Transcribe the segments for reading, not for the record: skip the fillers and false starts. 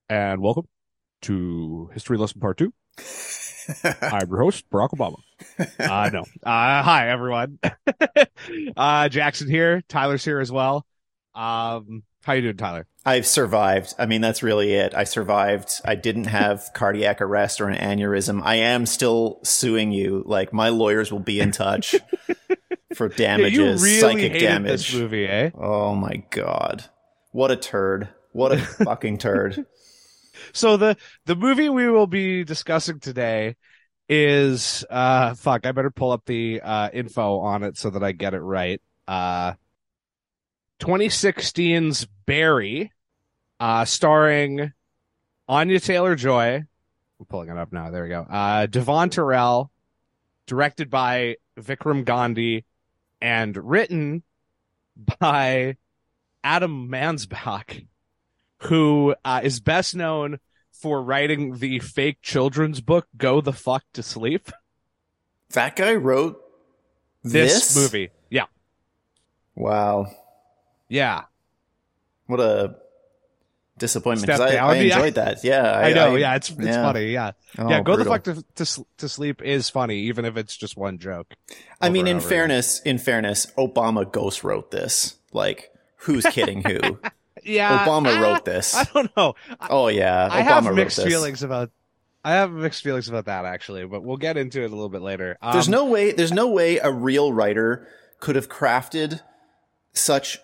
And welcome to History Lesson Part 2. I'm your host, Barack Obama. No. Hi, everyone. Jackson here. Tyler's here as well. How you doing, Tyler? I've survived. I mean, that's really it. I survived. I didn't have cardiac arrest or an aneurysm. I am still suing you. Like, my lawyers will be in touch for damages, you really psychic hated damage. this movie, eh? Oh my God. What a turd. What a fucking turd. So the movie we will be discussing today is I better pull up the info on it so that I get it right. 2016's Barry, starring Anya Taylor-Joy. I'm pulling it up now. There we go. Devon Terrell, directed by Vikram Gandhi, and written by Adam Mansbach, who is best known for writing the fake children's book Go the Fuck to Sleep. That guy wrote This movie. Yeah. Wow. Yeah. What a disappointment. Step 'Cause down. I enjoyed that. Yeah. I know. Yeah. It's funny. Yeah. Oh, Yeah. Go the brutal. Fuck to Sleep is funny, even if it's just one joke. I mean, over in fairness, Obama ghost wrote this. Like, who's kidding who? Yeah. Obama wrote this. I don't know. Oh yeah, I Obama have wrote mixed this. feelings about. I have mixed feelings about that actually, but we'll get into it a little bit later. There's no way a real writer could have crafted such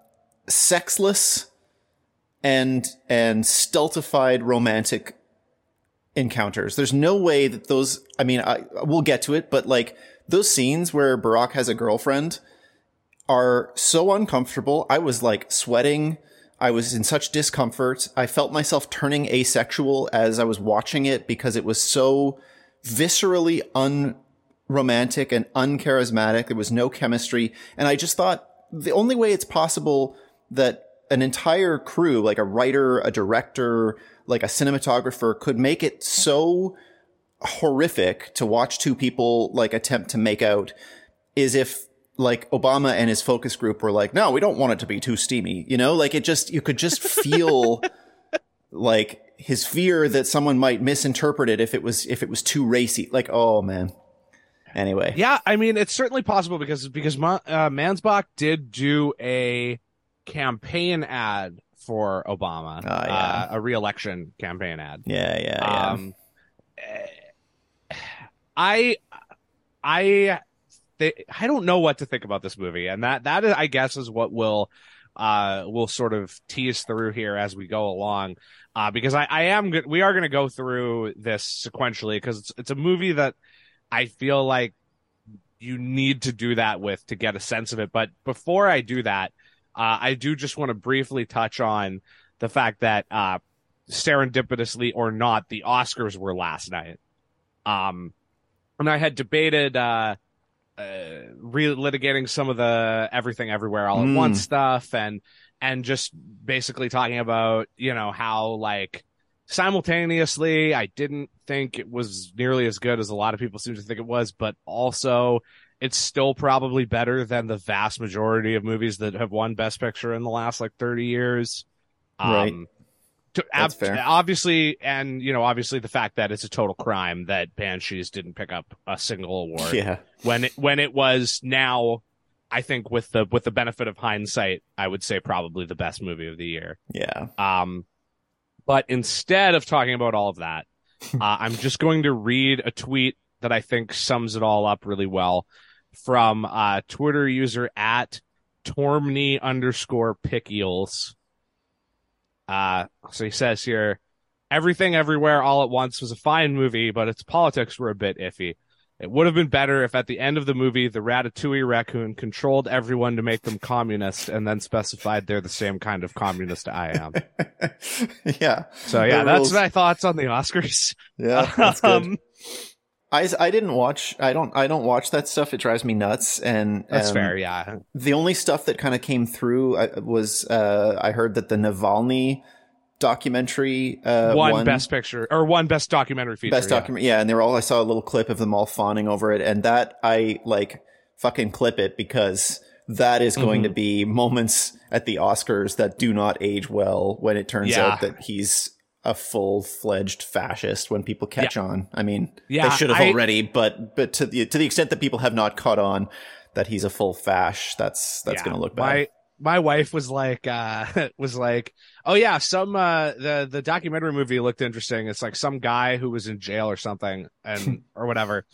sexless and stultified romantic encounters. There's no way that those. I mean, we'll get to it, but like those scenes where Barack has a girlfriend are so uncomfortable. I was like sweating. I was in such discomfort. I felt myself turning asexual as I was watching it because it was so viscerally unromantic and uncharismatic. There was no chemistry. And I just thought the only way it's possible that an entire crew, like a writer, a director, like a cinematographer, could make it so horrific to watch two people like attempt to make out is if like Obama and his focus group were like, no, we don't want it to be too steamy. You know, like you could just feel like his fear that someone might misinterpret it if it was too racy. Like, oh man. Anyway. Yeah, I mean, it's certainly possible because Mansbach did do a campaign ad for Obama, a re-election campaign ad. Yeah. I don't know what to think about this movie, and that is, I guess, is what we'll sort of tease through here as we go along, because we are going to go through this sequentially because it's a movie that I feel like you need to do that with to get a sense of it. But before I do that, I do just want to briefly touch on the fact that serendipitously or not, the Oscars were last night, and I had debated relitigating some of the Everything Everywhere All at Once stuff and just basically talking about, you know, how like simultaneously I didn't think it was nearly as good as a lot of people seem to think it was, but also it's still probably better than the vast majority of movies that have won Best Picture in the last like 30 years. Right. That's fair. Obviously, and you know, obviously the fact that it's a total crime that Banshees didn't pick up a single award. Yeah. When it was now, I think with the benefit of hindsight, I would say probably the best movie of the year. Yeah. But instead of talking about all of that, I'm just going to read a tweet that I think sums it all up really well from Twitter user at Tormney_Pickiels. So he says here, Everything Everywhere All at Once was a fine movie, but its politics were a bit iffy. It would have been better if at the end of the movie, the Ratatouille raccoon controlled everyone to make them communist and then specified they're the same kind of communist I am. Yeah. So yeah, that's my thoughts on the Oscars. Yeah, that's good. I didn't watch. I don't watch that stuff. It drives me nuts. And that's fair. Yeah. The only stuff that kind of came through was I heard that the Navalny documentary won Best Picture or won Best Documentary Feature. Best documentary. Yeah, and I saw a little clip of them all fawning over it, and that I like fucking clip it because that is going to be moments at the Oscars that do not age well when it turns out that he's a full-fledged fascist when people catch on. I mean, Yeah, they should have already, but to the extent that people have not caught on that he's a full fash, that's going to look bad. My wife was like, oh yeah, some the documentary movie looked interesting. It's like some guy who was in jail or something and or whatever.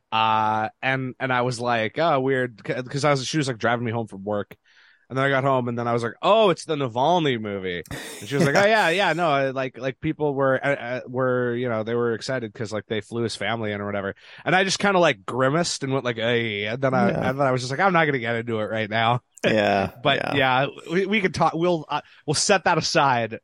And I was like, oh, weird, because she was like driving me home from work. And then I got home, and then I was like, "Oh, it's the Navalny movie." And she was like, "Oh yeah, no, like people were they were excited because like they flew his family in or whatever." And I just kind of like grimaced and went like, "Hey," and then I was just like, "I'm not gonna get into it right now." Yeah, but we could talk. We'll set that aside.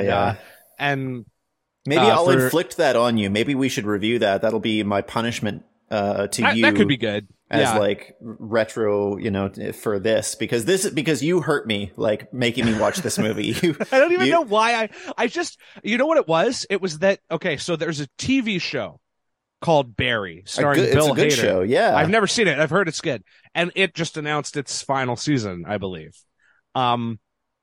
And maybe I'll inflict that on you. Maybe we should review that. That'll be my punishment to you. That could be good. As like retro, for this because you hurt me, like making me watch this movie. I don't even know why I just, you know what it was? It was that, okay, so there's a TV show called Barry starring Bill Hader. It's a good show, yeah. I've never seen it. I've heard it's good. And it just announced its final season, I believe. And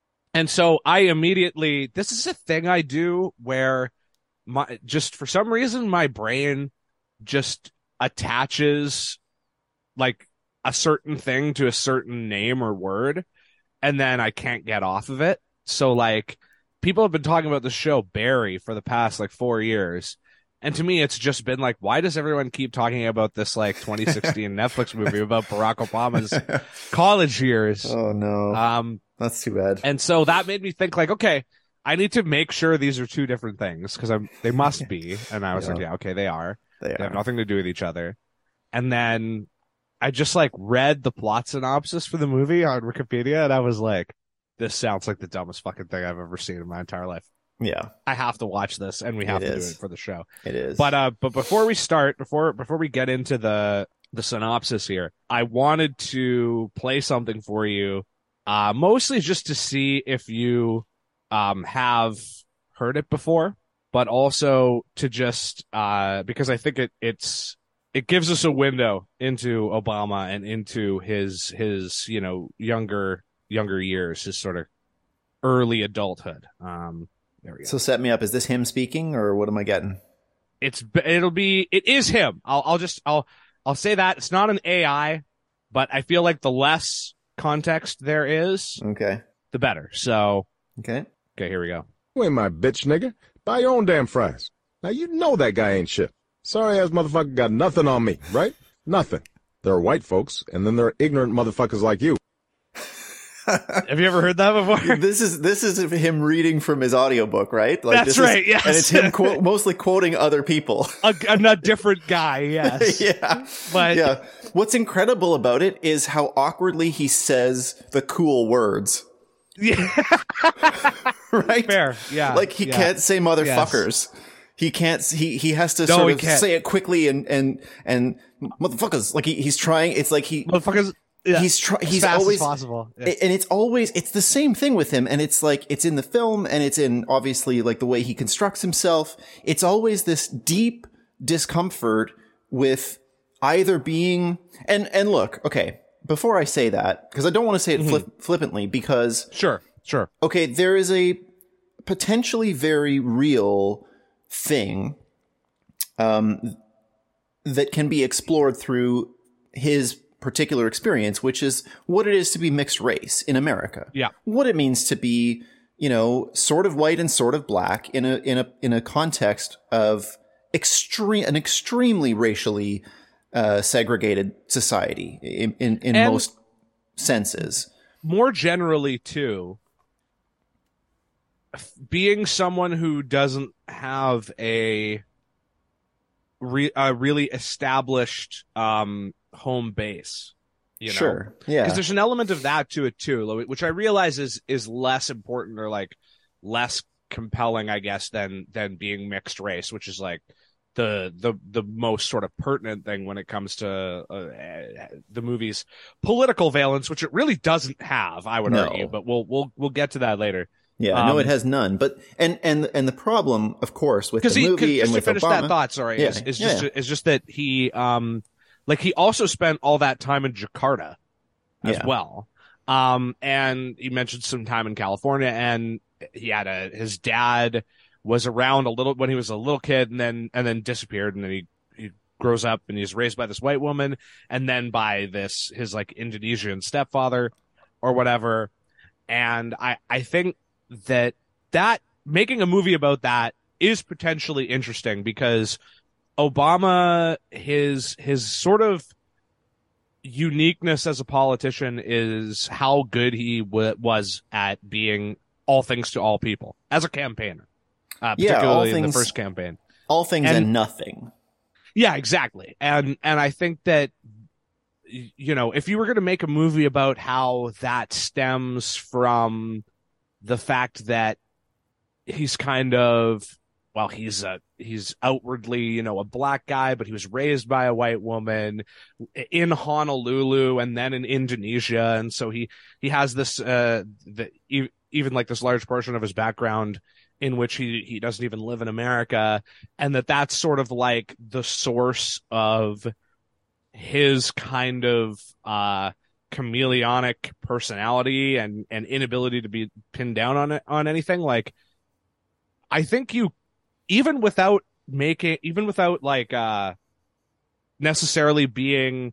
so I immediately, this is a thing I do where just for some reason, my brain just attaches like a certain thing to a certain name or word, and then I can't get off of it. So like people have been talking about the show Barry for the past like 4 years. And to me, it's just been like, why does everyone keep talking about this like 2016 Netflix movie about Barack Obama's college years? Oh no. That's too bad. And so that made me think like, okay, I need to make sure these are two different things because they must be. And I was like, yeah, okay, they are. They have nothing to do with each other. And then I just like read the plot synopsis for the movie on Wikipedia, and I was like, this sounds like the dumbest fucking thing I've ever seen in my entire life. Yeah. I have to watch this, and we have to do it for the show. It is. But before we start, before we get into the synopsis here, I wanted to play something for you, mostly just to see if you have heard it before, but also to just because I think it gives us a window into Obama and into his younger years, his sort of early adulthood. There we go. So set me up. Is this him speaking, or what am I getting? It is him. I'll say that it's not an AI, but I feel like the less context there is, okay, the better. So okay, here we go. Wait, my bitch, nigga. Buy your own damn fries. Now you know that guy ain't shit. Sorry ass motherfucker got nothing on me, right? Nothing. There are white folks, and then there are ignorant motherfuckers like you. Have you ever heard that before? This is him reading from his audiobook, right? Like, that's right, yes. And it's him mostly quoting other people. A different guy, yes. Yeah. But yeah. What's incredible about it is how awkwardly he says the cool words. Yeah. Right? Fair, yeah. Like he can't say motherfuckers. Yes. He can't. He has to sort of say it quickly and motherfuckers. Like he's trying. It's like motherfuckers. Yeah, he's always possible, yeah. And it's the same thing with him. And it's like it's in the film, and it's in obviously like the way he constructs himself. It's always this deep discomfort with either being and look. Okay, before I say that, because I don't want to say it flippantly, because sure. Okay, there is a potentially very real thing that can be explored through his particular experience, which is what it is to be mixed race in America. Yeah. What it means to be, sort of white and sort of black in a context of an extremely racially segregated society in most senses. More generally too, being someone who doesn't have a really established home base, Sure, yeah, because there's an element of that to it too, which I realize is less important or like less compelling, I guess, than being mixed race, which is like the most sort of pertinent thing when it comes to the movie's political valence, which it really doesn't have, I would argue, but we'll get to that later. Yeah, no, it has none. But and the problem, of course, with the movie and with finish Obama, that thought, sorry, is just that he he also spent all that time in Jakarta as well. And he mentioned some time in California, and he had his dad was around a little when he was a little kid, and then disappeared, and then he grows up and he's raised by this white woman, and then by his like Indonesian stepfather or whatever. And I think that making a movie about that is potentially interesting, because Obama, his sort of uniqueness as a politician is how good he was at being all things to all people as a campaigner, particularly in the first campaign. All things and nothing. Yeah, exactly. And I think that, you know, if you were going to make a movie about how that stems from the fact that he's kind of, well, he's outwardly, you know, a black guy, but he was raised by a white woman in Honolulu and then in Indonesia. And so he has this, even like this large portion of his background in which he doesn't even live in America. And that's sort of like the source of his kind of, chameleonic personality and inability to be pinned down on anything. Like, I think even without like necessarily being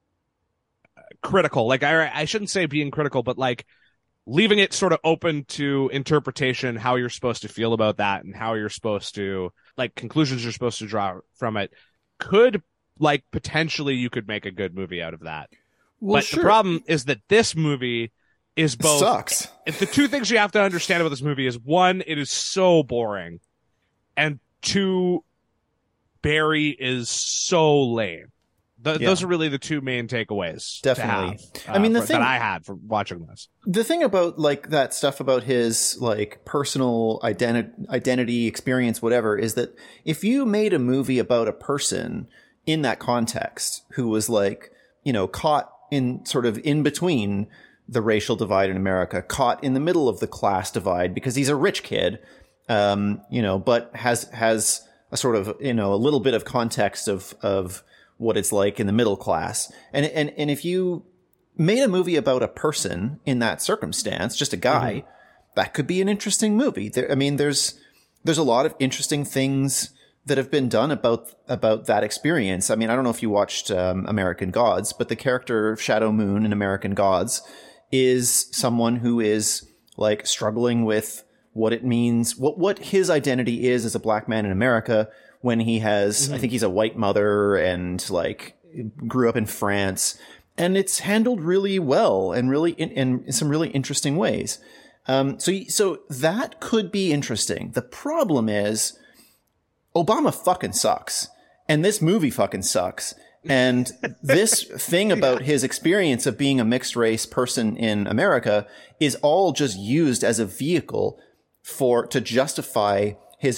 critical, like I shouldn't say being critical, but like leaving it sort of open to interpretation, how you're supposed to feel about that and how you're supposed to, like, conclusions you're supposed to draw from it, could, like, potentially you could make a good movie out of that. Well, but sure. The problem is that this movie is both. Sucks. The two things you have to understand about this movie is, one, it is so boring, and two, Barry is so lame. Those are really the two main takeaways. Definitely. To have, I mean, that I had from watching this. The thing about like that stuff about his like personal identity experience, whatever, is that if you made a movie about a person in that context who was like, you know, caught in sort of in between the racial divide in America, caught in the middle of the class divide because he's a rich kid, you know, but has a sort of, you know, a little bit of context of what it's like in the middle class. And if you made a movie about a person in that circumstance, just a guy, that could be an interesting movie. There's a lot of interesting things that have been done about that experience. I mean, I don't know if you watched American Gods, but the character of Shadow Moon in American Gods is someone who is like struggling with what it means, what his identity is as a black man in America when he has, I think he's a white mother and like grew up in France, and it's handled really well and really in some really interesting ways. So that could be interesting. The problem is Obama fucking sucks, and this movie fucking sucks. And this thing about his experience of being a mixed race person in America is all just used as a vehicle to justify his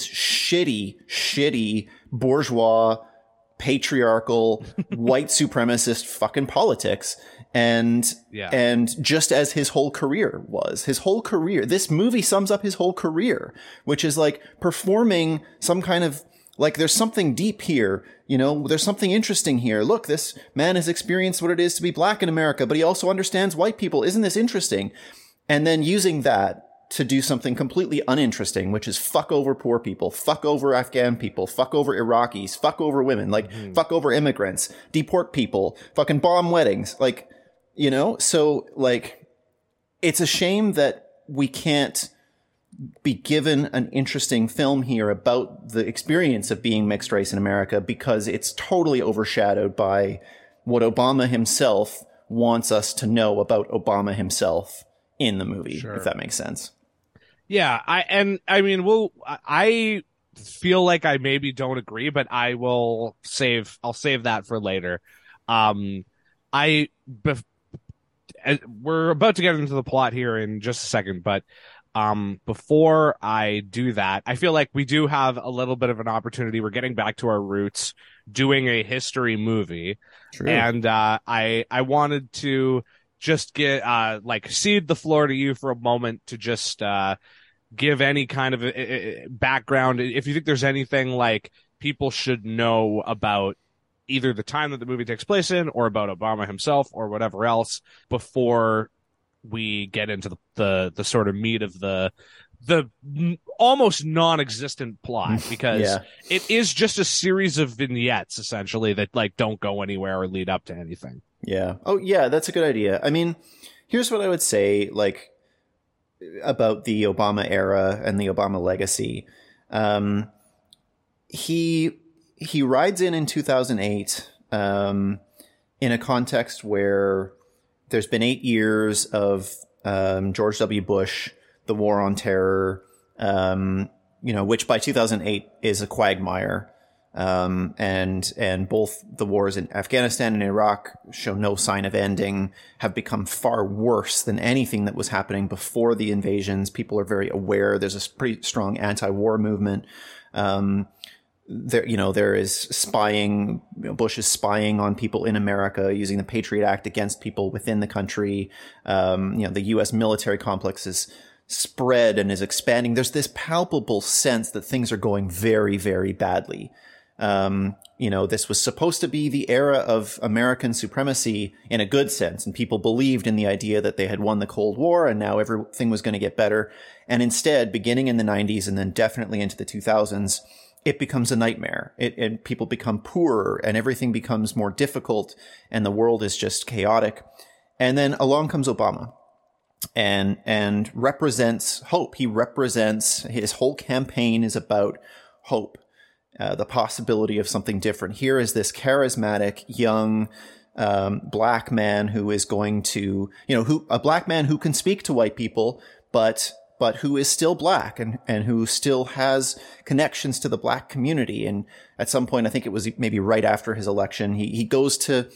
shitty bourgeois, patriarchal, white supremacist fucking politics. And just as his whole career was, this movie sums up his whole career, which is like performing some kind of, like, there's something deep here, you know, there's something interesting here. Look, this man has experienced what it is to be black in America, but he also understands white people. Isn't this interesting? And then using that to do something completely uninteresting, which is fuck over poor people, fuck over Afghan people, fuck over Iraqis, fuck over women, like fuck over immigrants, deport people, fucking bomb weddings, like, you know? So like, it's a shame that we can't be given an interesting film here about the experience of being mixed race in America, because it's totally overshadowed by what Obama himself wants us to know about Obama himself in the movie, if that makes sense. Yeah, I feel like I maybe don't agree, but I'll save that for later. We're about to get into the plot here in just a second, but before I do that, I feel like we do have a little bit of an opportunity. We're getting back to our roots, doing a history movie. True. And I wanted to just get cede the floor to you for a moment to just give any kind of background. If you think there's anything like people should know about either the time that the movie takes place in, or about Obama himself, or whatever else, before we get into the sort of meat of the almost non-existent plot, because Yeah. it is just a series of vignettes essentially that like don't go anywhere or lead up to anything. Yeah. Oh, yeah, that's a good idea. I mean, here's what I would say, like, about the Obama era and the Obama legacy. He rides in 2008 in a context where there's been 8 years of George W. Bush, the war on terror, which by 2008 is a quagmire. And both the wars in Afghanistan and Iraq show no sign of ending, have become far worse than anything that was happening before the invasions. People are very aware. There's a pretty strong anti-war movement. There is spying. Bush is spying on people in America using the Patriot Act against people within the country. The U.S. military complex is spread and is expanding. There's this palpable sense that things are going very, very badly. This was supposed to be the era of American supremacy in a good sense, and people believed in the idea that they had won the Cold War and now everything was going to get better. And instead, beginning in the 90s and then definitely into the 2000s, it becomes a nightmare. People become poorer and everything becomes more difficult and the world is just chaotic. And then along comes Obama and represents hope. He represents, his whole campaign is about hope. The possibility of something different. Here is this charismatic, young, black man who is going to, a black man who can speak to white people, but who is still black and who still has connections to the black community. And at some point, I think it was maybe right after his election, he goes to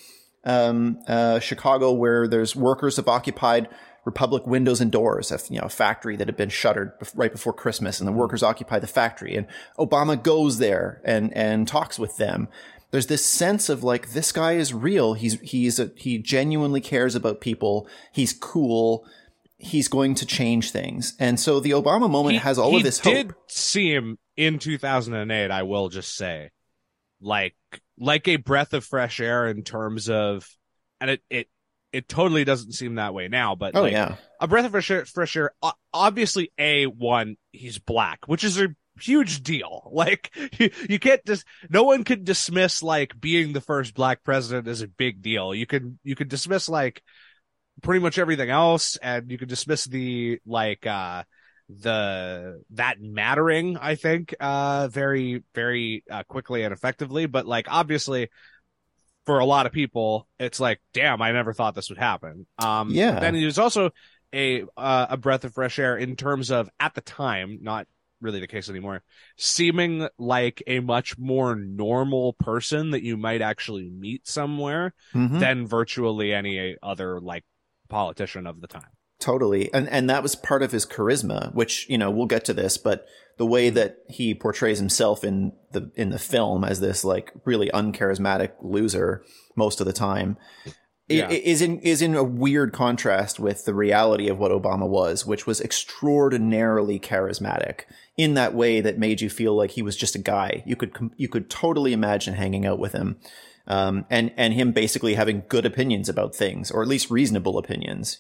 Chicago, where there's workers have occupied Republic Windows and Doors, a factory that had been shuttered right before Christmas, and the workers occupy the factory. And Obama goes there and talks with them. There's this sense of like, this guy is real. He genuinely cares about people. He's cool. He's going to change things. And so the Obama moment has all of this hope. He did see him in 2008, I will just say, like a breath of fresh air in terms of, and it totally doesn't seem that way now, but a breath of fresh air. Obviously, he's black, which is a huge deal. Like, you can't no one can dismiss like being the first black president as a big deal. You could dismiss like pretty much everything else, and you could dismiss that mattering, I think, very, very quickly and effectively. But like, obviously, for a lot of people, it's like, damn, I never thought this would happen. Then he was also a breath of fresh air in terms of, at the time, not really the case anymore, seeming like a much more normal person that you might actually meet somewhere than virtually any other like politician of the time. Totally. And that was part of his charisma, which, we'll get to this, but the way that he portrays himself in the film as this like really uncharismatic loser most of the time is in a weird contrast with the reality of what Obama was, which was extraordinarily charismatic in that way that made you feel like he was just a guy. You could totally imagine hanging out with him. And him basically having good opinions about things, or at least reasonable opinions,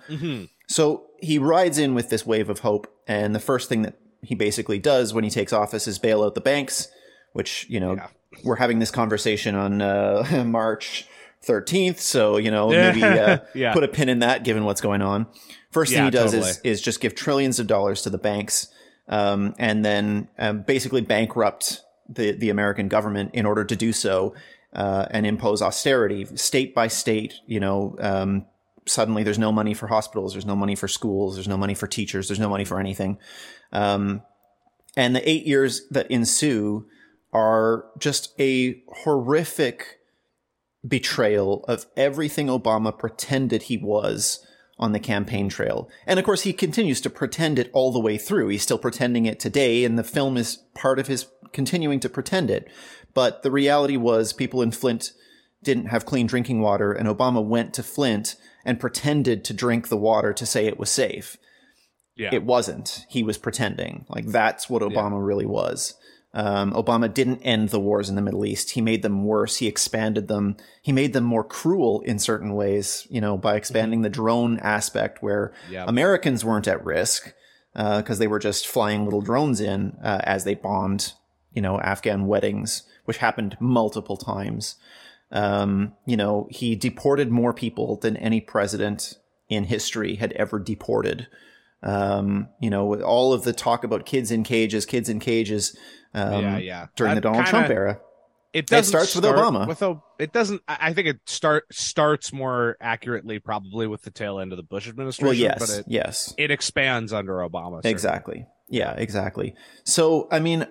So he rides in with this wave of hope. And the first thing that he basically does when he takes office is bail out the banks, which, we're having this conversation on March 13th. So, maybe put a pin in that given what's going on. First thing he does is just give trillions of dollars to the banks, and then basically bankrupt the American government in order to do so. And impose austerity state by state. Suddenly there's no money for hospitals, there's no money for schools, there's no money for teachers, there's no money for anything. And the 8 years that ensue are just a horrific betrayal of everything Obama pretended he was on the campaign trail. And of course, he continues to pretend it all the way through. He's still pretending it today, and the film is part of his continuing to pretend it. But the reality was people in Flint didn't have clean drinking water, and Obama went to Flint and pretended to drink the water to say it was safe. Yeah. It wasn't. He was pretending. Like, that's what Obama really was. Obama didn't end the wars in the Middle East. He made them worse. He expanded them. He made them more cruel in certain ways, by expanding the drone aspect where Americans weren't at risk. because they were just flying little drones in as they bombed, Afghan weddings, which happened multiple times. He deported more people than any president in history had ever deported. With all of the talk about kids in cages, during the Donald Trump era. It starts with Obama. I think it starts more accurately probably with the tail end of the Bush administration. Well, yes, but yes. It expands under Obama. Certainly. Exactly. Yeah, exactly. So, any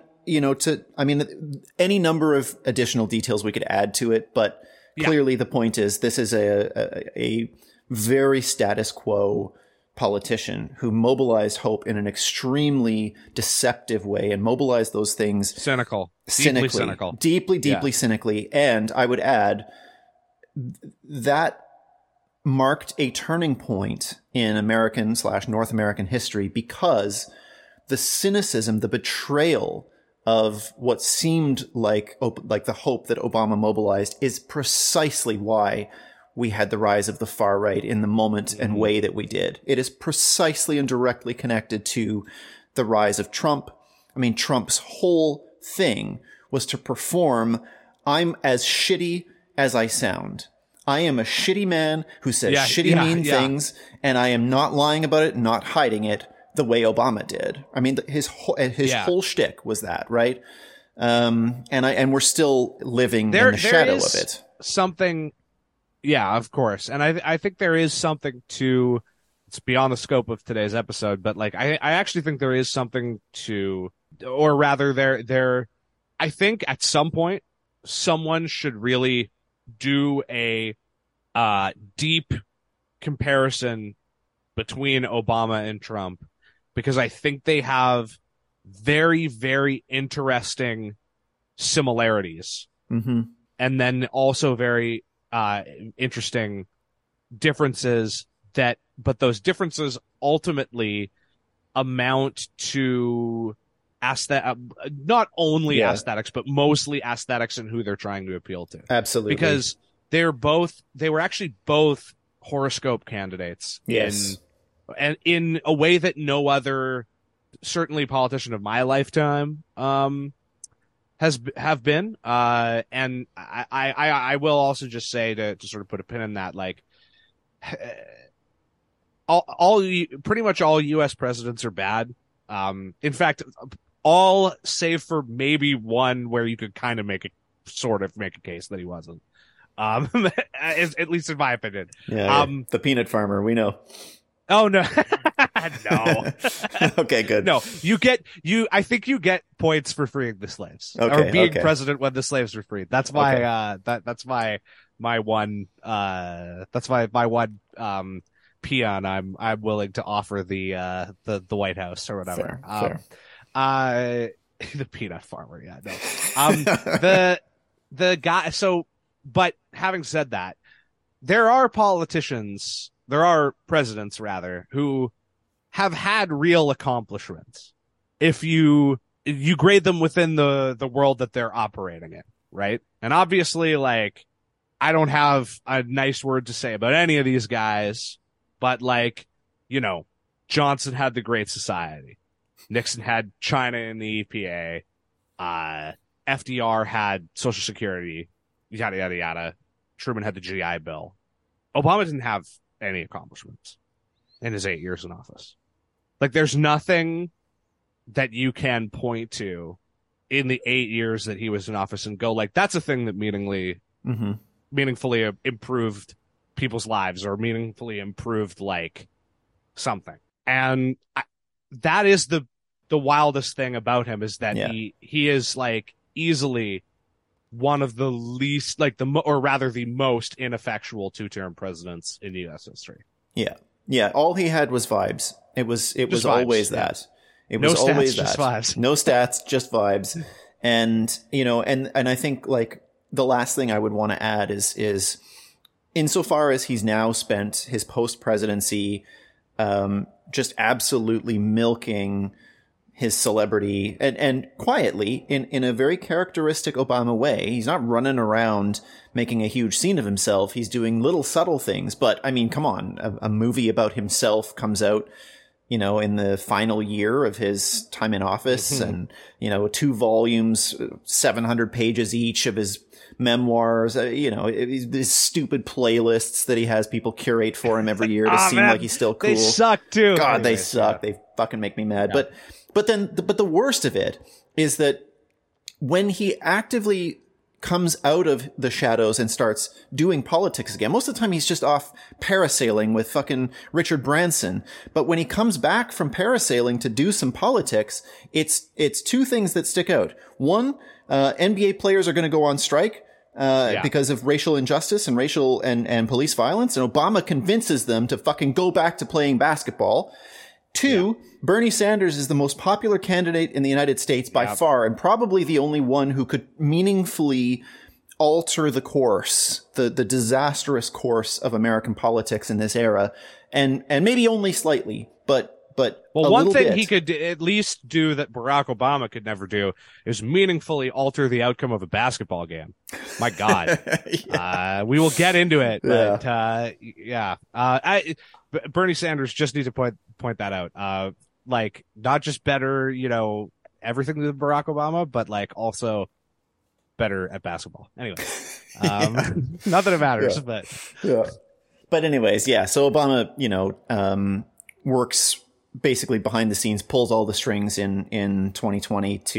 number of additional details we could add to it, but clearly the point is this is a very status quo politician who mobilized hope in an extremely deceptive way and mobilized those things deeply cynically. And I would add that marked a turning point in American/North American history, because the cynicism, the betrayal of what seemed like the hope that Obama mobilized is precisely why we had the rise of the far right in the moment and way that we did. It is precisely and directly connected to the rise of Trump. I mean, Trump's whole thing was to perform, I'm as shitty as I sound. I am a shitty man who says mean things, and I am not lying about it, not hiding it the way Obama did. I mean, his whole shtick was that, right? And we're still living in the shadow of it. Something. Yeah, of course. And I think there is something to, it's beyond the scope of today's episode, but like, I actually think there is something to, or rather I think at some point, someone should really do a deep comparison between Obama and Trump, because I think they have very, very interesting similarities. Mm-hmm. And then also very interesting differences but those differences ultimately amount to not only aesthetics, but mostly aesthetics and who they're trying to appeal to. Absolutely. Because they were actually both horoscope candidates. Yes. In a way that no other, certainly politician of my lifetime, have been, and I will also just say to sort of put a pin in that, like, pretty much all U.S. presidents are bad. In fact, all save for maybe one where you could kind of make a case that he wasn't. At least in my opinion. Yeah, the peanut farmer, we know. Oh no. No. Okay, good. No, I think you get points for freeing the slaves, or being president when the slaves were freed. That's my that's my one peon I'm willing to offer the White House or whatever. Fair. The peanut farmer, yeah. No. The guy. So, but having said that, there are presidents rather, who have had real accomplishments if you grade them within the world that they're operating in, right? And obviously, like, I don't have a nice word to say about any of these guys, but like, Johnson had the Great Society. Nixon had China and the EPA. FDR had Social Security, yada, yada, yada. Truman had the GI Bill. Obama didn't have any accomplishments in his 8 years in office. Like, there's nothing that you can point to in the 8 years that he was in office and go, like, that's a thing that meaningfully improved people's lives, or meaningfully improved, like, something. And that is the wildest thing about him, is that he is, like, easily one of the least, like, the most ineffectual two-term presidents in U.S. history. Yeah. Yeah. All he had was vibes. It was vibes, always that. It was always that. Vibes. No stats, just vibes. And, and I think, like, the last thing I would want to add is insofar as he's now spent his post-presidency, just absolutely milking his celebrity and quietly in a very characteristic Obama way. He's not running around making a huge scene of himself. He's doing little subtle things. But I mean, come on, a movie about himself comes out, in the final year of his time in office, and 2 volumes, 700 pages each of his memoirs, these stupid playlists that he has people curate for him every year to seem like he's still cool. They suck too. God, Anyways, they suck. yeah. They fucking make me mad. Yeah. But the worst of it is that when he actively comes out of the shadows and starts doing politics again, most of the time he's just off parasailing with fucking Richard Branson. But when he comes back from parasailing to do some politics, it's 2 things that stick out. One, NBA players are going to go on strike because of racial injustice and racial and police violence, and Obama convinces them to fucking go back to playing basketball. 2, Bernie Sanders is the most popular candidate in the United States by far, and probably the only one who could meaningfully alter the course, the disastrous course of American politics in this era, and maybe only slightly, but one thing he could at least do that Barack Obama could never do is meaningfully alter the outcome of a basketball game. My God. We will get into it, but Bernie Sanders just needs to point that out. Not just better, everything than Barack Obama, but also better at basketball. Anyway, not that it matters, but yeah. But anyways, yeah. So Obama, works basically behind the scenes, pulls all the strings in 2020 in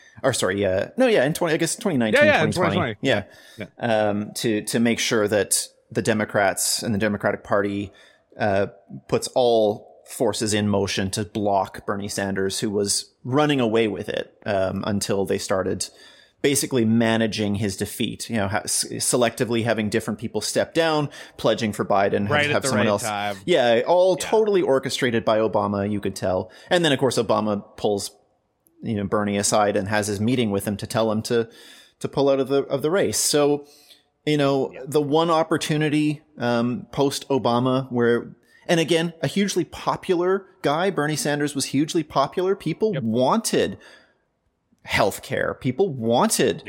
2019, 2020. Yeah. To make sure that the Democrats and the Democratic Party puts all forces in motion to block Bernie Sanders, who was running away with it until they started basically managing his defeat, selectively having different people step down, pledging for Biden, have someone else. Time. Yeah, totally orchestrated by Obama, you could tell. And then, of course, Obama pulls, Bernie aside and has his meeting with him to tell him to pull out of the race. So, the one opportunity post Obama where, and again, a hugely popular guy, Bernie Sanders was hugely popular. People wanted healthcare. People wanted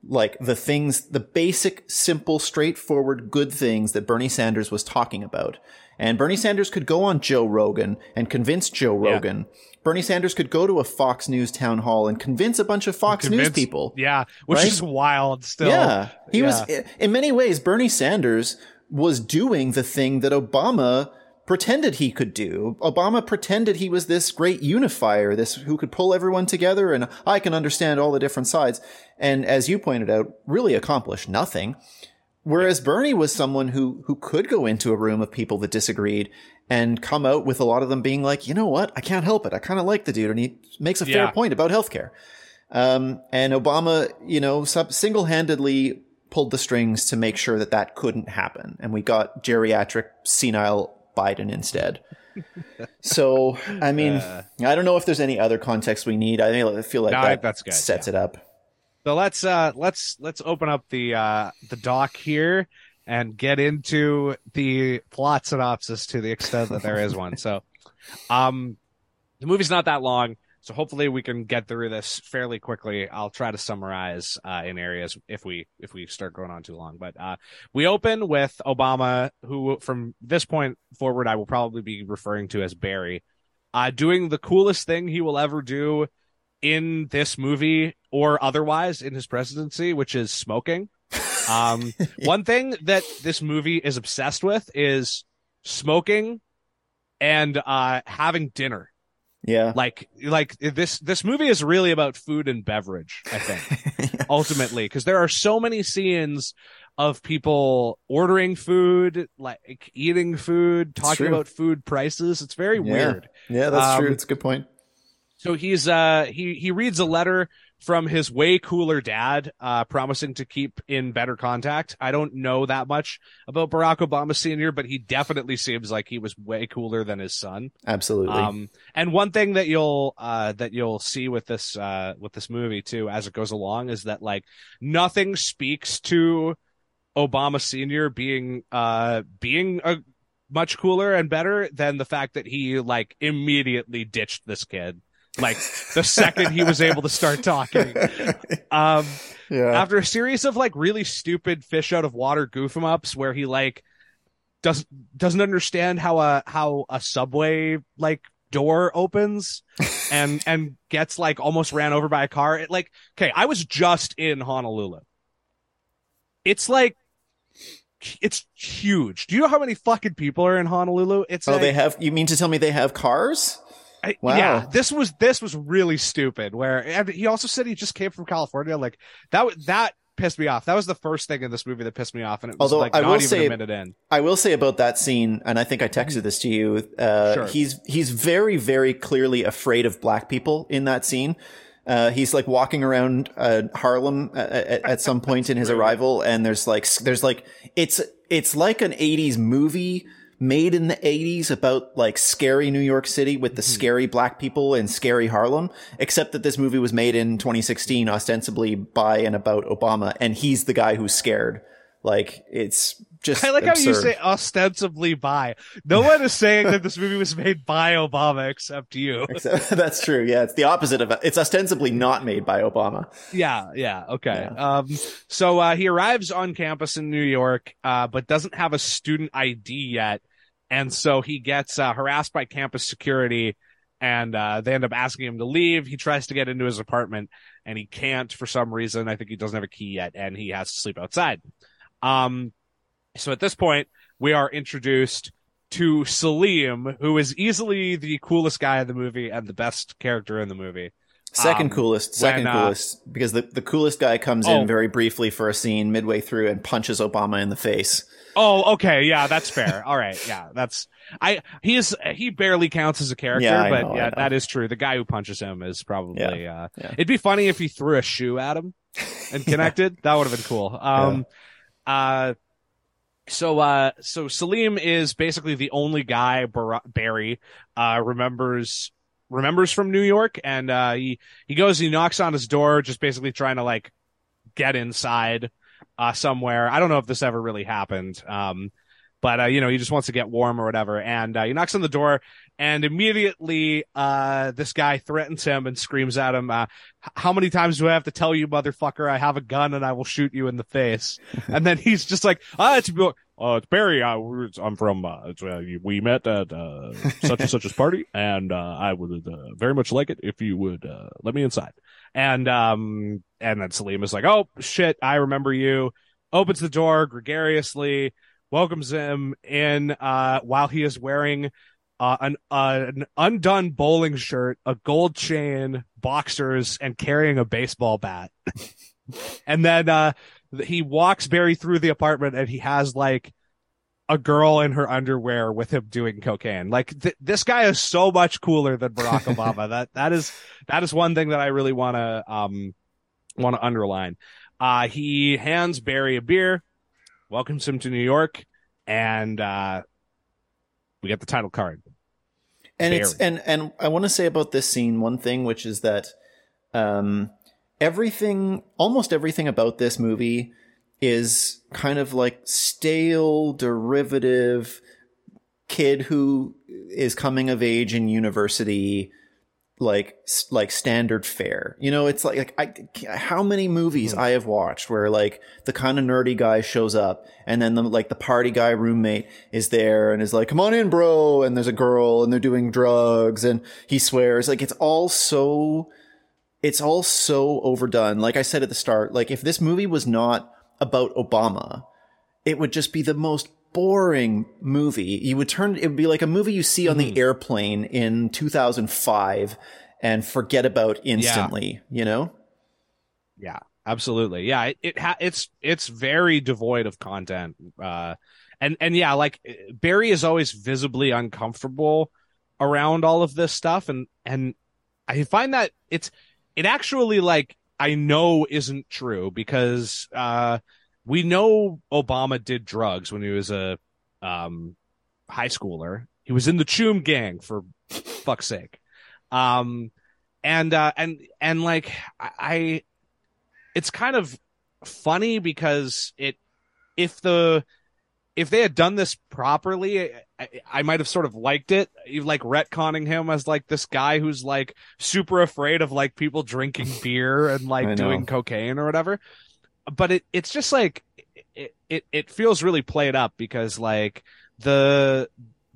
the basic, simple, straightforward, good things that Bernie Sanders was talking about. And Bernie Sanders could go on Joe Rogan and convince Joe Rogan. Bernie Sanders could go to a Fox News town hall and convince a bunch of Fox News people. Yeah, which is wild still. Yeah, he was, in many ways, Bernie Sanders was doing the thing that Obama pretended he could do. Obama pretended he was this great unifier, this who could pull everyone together, and I can understand all the different sides. And as you pointed out, really accomplished nothing. Whereas Bernie was someone who could go into a room of people that disagreed and come out with a lot of them being like, you know what? I can't help it. I kind of like the dude, and he makes a fair point about healthcare. And Obama, single-handedly pulled the strings to make sure that couldn't happen. And we got geriatric, senile Biden instead. So, I mean, I don't know if there's any other context we need. I feel like that's good. Sets it up. So let's open up the doc here and get into the plot synopsis to the extent that there is one. So, the movie's not that long, so hopefully we can get through this fairly quickly. I'll try to summarize in areas if we start going on too long. But we open with Obama, who from this point forward I will probably be referring to as Barry, doing the coolest thing he will ever do in this movie or otherwise in his presidency, which is smoking. One thing that this movie is obsessed with is smoking and having dinner. Yeah. Like this movie is really about food and beverage, I think, ultimately, because there are so many scenes of people ordering food, like eating food, talking about food prices. It's very weird. Yeah, that's true. It's a good point. So he's he reads a letter from his way cooler dad, promising to keep in better contact. I don't know that much about Barack Obama Sr., but he definitely seems like he was way cooler than his son. Absolutely. And one thing that you'll see with this movie too, as it goes along, is that nothing speaks to Obama Sr. being a much cooler and better than the fact that he immediately ditched this kid. The second he was able to start talking. After a series of really stupid fish out of water goof 'em ups where he doesn't understand how a subway door opens and gets like almost ran over by a car. Like, okay, I was just in Honolulu. It's like, it's huge. Do you know how many fucking people are in Honolulu? It's Oh, like, they have, you mean to tell me they have cars? Wow. Yeah, this was really stupid. Where, and he also said he just came from California. Like that pissed me off. That was the first thing in this movie that pissed me off, and it was like not even a minute in. I will say about that scene, and I think I texted this to you. Sure. He's very, very clearly afraid of black people in that scene. He's like walking around Harlem at some point in his arrival, and there's like it's like an 80s movie made in the 80s about like scary New York City with the scary black people and scary Harlem, except that this movie was made in 2016 ostensibly by and about Obama, and he's the guy who's scared. Like, it's just I like absurd. how you say ostensibly by. No one is saying that this movie was made by Obama except you. That's true. Yeah, it's the opposite of it. It's ostensibly not made by Obama. Yeah, okay. Yeah. So he arrives on campus in New York, but doesn't have a student ID yet. And so he gets harassed by campus security, and they end up asking him to leave. He tries to get into his apartment, and he can't for some reason. I think he doesn't have a key yet, and he has to sleep outside. So at this point, we are introduced to Salim, who is easily the coolest guy in the movie and the best character in the movie. Second coolest, because the coolest guy comes in very briefly for a scene midway through and punches Obama in the face. Oh, okay. Yeah, that's fair. All right. Yeah, he barely counts as a character, I but know. That is true. The guy who punches him is probably, it'd be funny if he threw a shoe at him and connected. That would have been cool. So Salim is basically the only guy Barry, remembers from New York, and, he goes, he knocks on his door, just basically trying to like get inside somewhere. I don't know if this ever really happened. But he just wants to get warm or whatever. And he knocks on the door, and immediately this guy threatens him and screams at him, how many times do I have to tell you, motherfucker, I have a gun and I will shoot you in the face? And then he's just like, it's Barry. I'm from, we met at such and such's party, and I would very much like it if you would let me inside. And then Salim is like, oh, shit, I remember you. Opens the door gregariously, welcomes him in while he is wearing an undone bowling shirt, a gold chain, boxers, and carrying a baseball bat. And then he walks Barry through the apartment, and he has like a girl in her underwear with him doing cocaine. Like this guy is so much cooler than Barack Obama. That is one thing that I really want to underline. He hands Barry a beer, welcomes him to New York, and we get the title card. And Barry. And I want to say about this scene one thing, which is that almost everything about this movie is kind of like stale, derivative kid who is coming of age in university, like standard fare. It's like how many movies I have watched where like the kind of nerdy guy shows up, and then the party guy roommate is there and is like, come on in, bro. And there's a girl and they're doing drugs and he swears. Like it's all so overdone. Like I said at the start, like if this movie was not about Obama, it would just be the most boring movie. It would be like a movie you see on the airplane in 2005 and forget about instantly, Yeah, absolutely. Yeah, it's very devoid of content. And yeah, like Barry is always visibly uncomfortable around all of this stuff, and I find that it actually, like, I know isn't true, because we know Obama did drugs when he was a high schooler. He was in the Choom gang, for fuck's sake. And like it's kind of funny because if they had done this properly, I might have sort of liked it. You like retconning him as like this guy who's like super afraid of like people drinking beer and like doing cocaine or whatever. But it's just like it feels really played up, because like the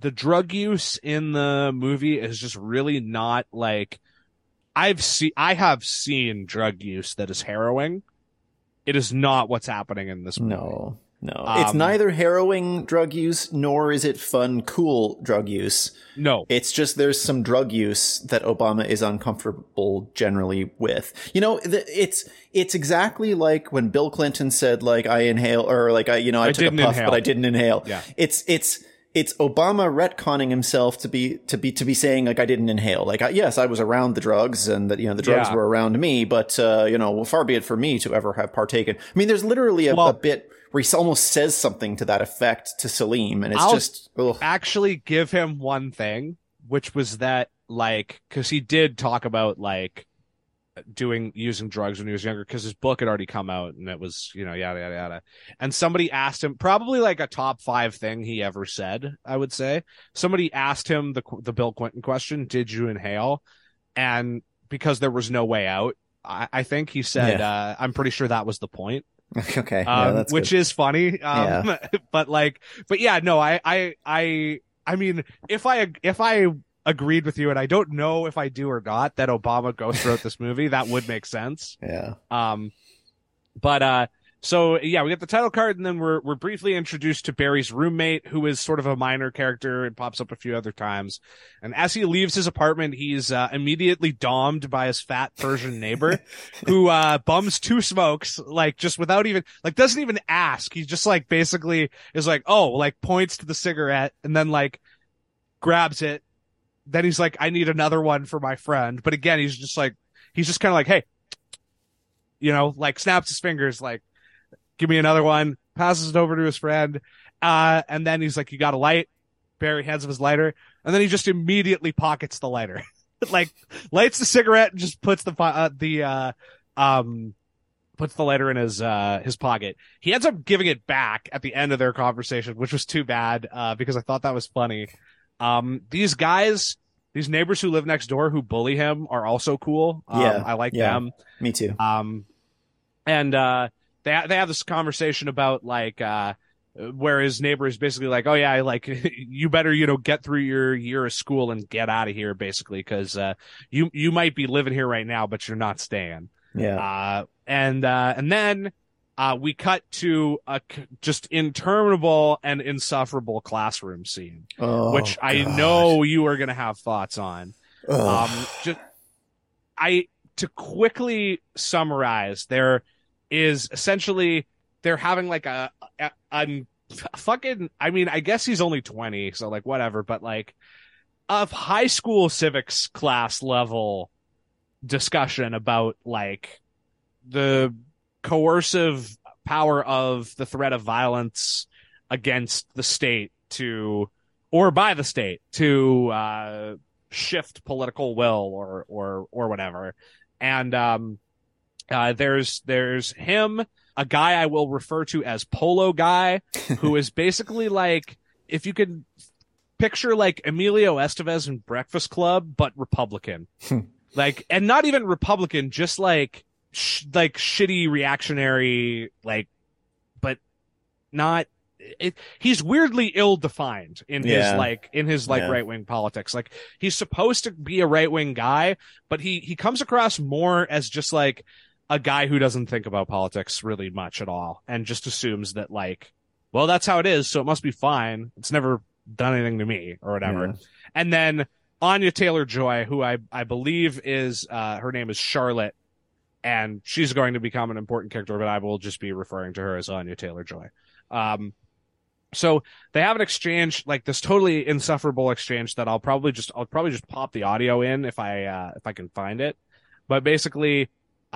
the drug use in the movie is just really not like I have seen drug use that is harrowing. It is not what's happening in this movie. No. It's neither harrowing drug use nor is it fun, cool drug use. No. It's just there's some drug use that Obama is uncomfortable generally with. You know, it's exactly like when Bill Clinton said, like, I inhale, or like, I took a puff, but I didn't inhale. Yeah. It's Obama retconning himself to be saying, like, I didn't inhale. Like, yes, I was around the drugs and that, the drugs were around me, but, far be it for me to ever have partaken. I mean, there's literally a bit where he almost says something to that effect to Salim, and it's actually give him one thing, which was that, like, because he did talk about, like, using drugs when he was younger, because his book had already come out, and it was, yada, yada, yada. And somebody asked him, probably like a top 5 thing he ever said, I would say. Somebody asked him the Bill Clinton question, did you inhale? And because there was no way out, I think he said, I'm pretty sure that was the point. Okay. That's which good. Is funny. But yeah, no, I mean, if I agreed with you, and I don't know if I do or not, that Obama ghost wrote this movie, that would make sense. Yeah. So yeah, we get the title card, and then we're briefly introduced to Barry's roommate, who is sort of a minor character and pops up a few other times. And as he leaves his apartment, he's immediately domed by his fat Persian neighbor, who bums 2 smokes, like, just without even, like, doesn't even ask. He just, like, basically is like, oh, like, points to the cigarette and then, like, grabs it. Then he's like, I need another one for my friend. But again, he's just kind of like, hey, like, snaps his fingers, like, give me another one, passes it over to his friend. And then he's like, you got a light? Barry hands him his lighter. And then he just immediately pockets the lighter. Like, lights the cigarette and just puts the lighter in his pocket. He ends up giving it back at the end of their conversation, which was too bad, because I thought that was funny. These neighbors who live next door who bully him are also cool. I like them. Me too. And they have this conversation about, like, where his neighbor is basically like, oh yeah, like, you better, get through your year of school and get out of here, basically, because you might be living here right now, but you're not staying. Yeah. And then we cut to a just interminable and insufferable classroom scene, which God. I know you are going to have thoughts on. To quickly summarize, there is essentially, they're having like a fucking, I mean, I guess he's only 20, so like whatever, but like a high school civics class level discussion about like the coercive power of the threat of violence against the state or by the state to shift political will or whatever. And there's him, a guy I will refer to as Polo Guy, who is basically like, if you could picture like Emilio Estevez in Breakfast Club, but Republican. Like, and not even Republican, just like shitty reactionary, like, but not, he's weirdly ill-defined in his right-wing politics. Like, he's supposed to be a right-wing guy, but he comes across more as just like a guy who doesn't think about politics really much at all, and just assumes that, like, well, that's how it is, so it must be fine. It's never done anything to me or whatever. Yeah. And then Anya Taylor-Joy, who I believe is, her name is Charlotte, and she's going to become an important character, but I will just be referring to her as Anya Taylor-Joy. So they have an exchange, like this totally insufferable exchange that I'll probably just pop the audio in if I can find it. But basically,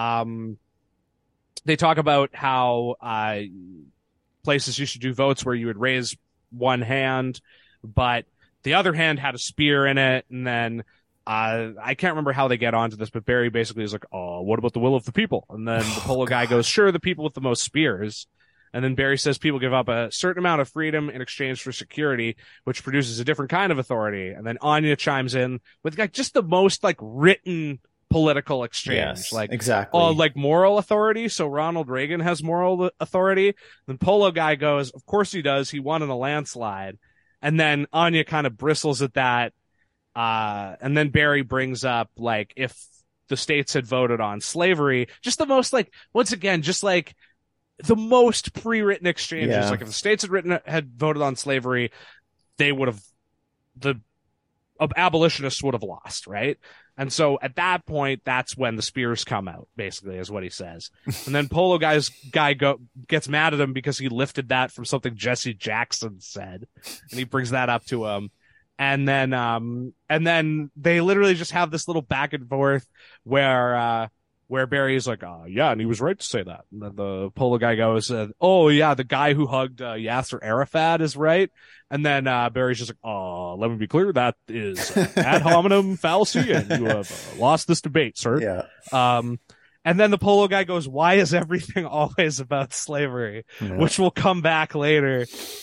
they talk about how places you should do votes where you would raise one hand, but the other hand had a spear in it. And then I can't remember how they get onto this, but Barry basically is like, oh, what about the will of the people? And then the Polo Guy goes, sure, the people with the most spears. And then Barry says people give up a certain amount of freedom in exchange for security, which produces a different kind of authority. And then Anya chimes in with like just the most like written political exchange. Yes, like exactly. Like moral authority. So Ronald Reagan has moral authority. Then Polo Guy goes, of course he does. He won in a landslide. And then Anya kind of bristles at that. And then Barry brings up, like, if the states had voted on slavery, just the most, like, once again, just like the most pre-written exchanges. Yeah. Like, if the states had voted on slavery, they would have, the abolitionists would have lost, right? And so at that point, that's when the spears come out, basically, is what he says. And then Polo guy gets mad at him because he lifted that from something Jesse Jackson said, and he brings that up to him. And then they literally just have this little back and forth where Barry is like, yeah, and he was right to say that. And then the Polo guy goes, oh yeah, the guy who hugged Yasser Arafat is right. And then Barry's just like, let me be clear, that is ad hominem fallacy, and you have lost this debate, sir. Yeah. And then the Polo guy goes, why is everything always about slavery? Yeah. Which will come back later.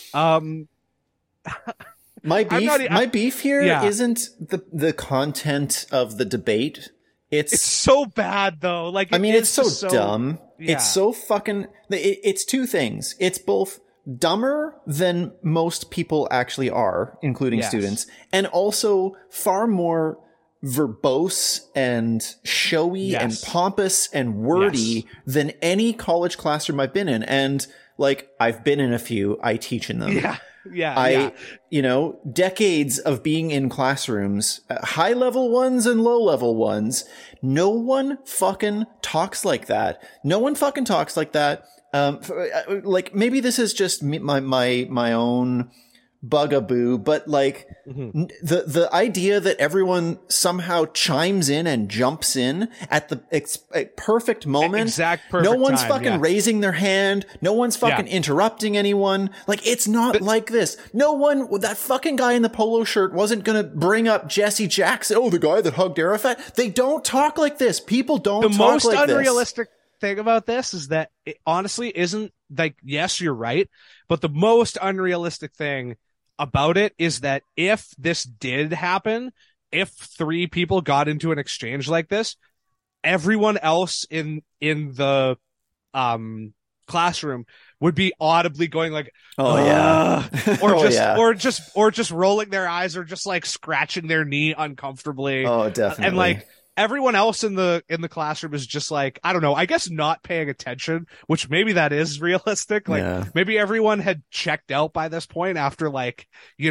My beef here Yeah. isn't the content of the debate. It's so bad though. Like, I mean, it's so just dumb. Yeah. It's so fucking. It's two things. It's both dumber than most people actually are, including Yes. students, and also far more verbose and showy Yes. and pompous and wordy Yes. than any college classroom I've been in. And like, I've been in a few. I teach in them. Yeah. Decades of being in classrooms, high level ones and low level ones. No one fucking talks like that. No one fucking talks like that. Like, maybe this is just my own bugaboo, but like, the idea that everyone somehow chimes in and jumps in at the perfect moment. Exact perfect No one's time, fucking yeah. raising their hand. No one's fucking interrupting anyone. Like, it's not like this. No one, that fucking guy in the polo shirt wasn't gonna bring up Jesse Jackson. Oh, the guy that hugged Arafat. They don't talk like this. People don't The talk most like this. unrealistic thing about this is that it honestly isn't, like, yes, you're right, but the most unrealistic thing about it is that if this did happen, if 3 people got into an exchange like this, everyone else in the classroom would be audibly going like, Oh, yeah. or Oh, just yeah. or just rolling their eyes, or just like scratching their knee uncomfortably. Oh, definitely. And like, everyone else in the classroom is just like, I don't know, I guess not paying attention, which maybe that is realistic. Like, Yeah. maybe everyone had checked out by this point after, like,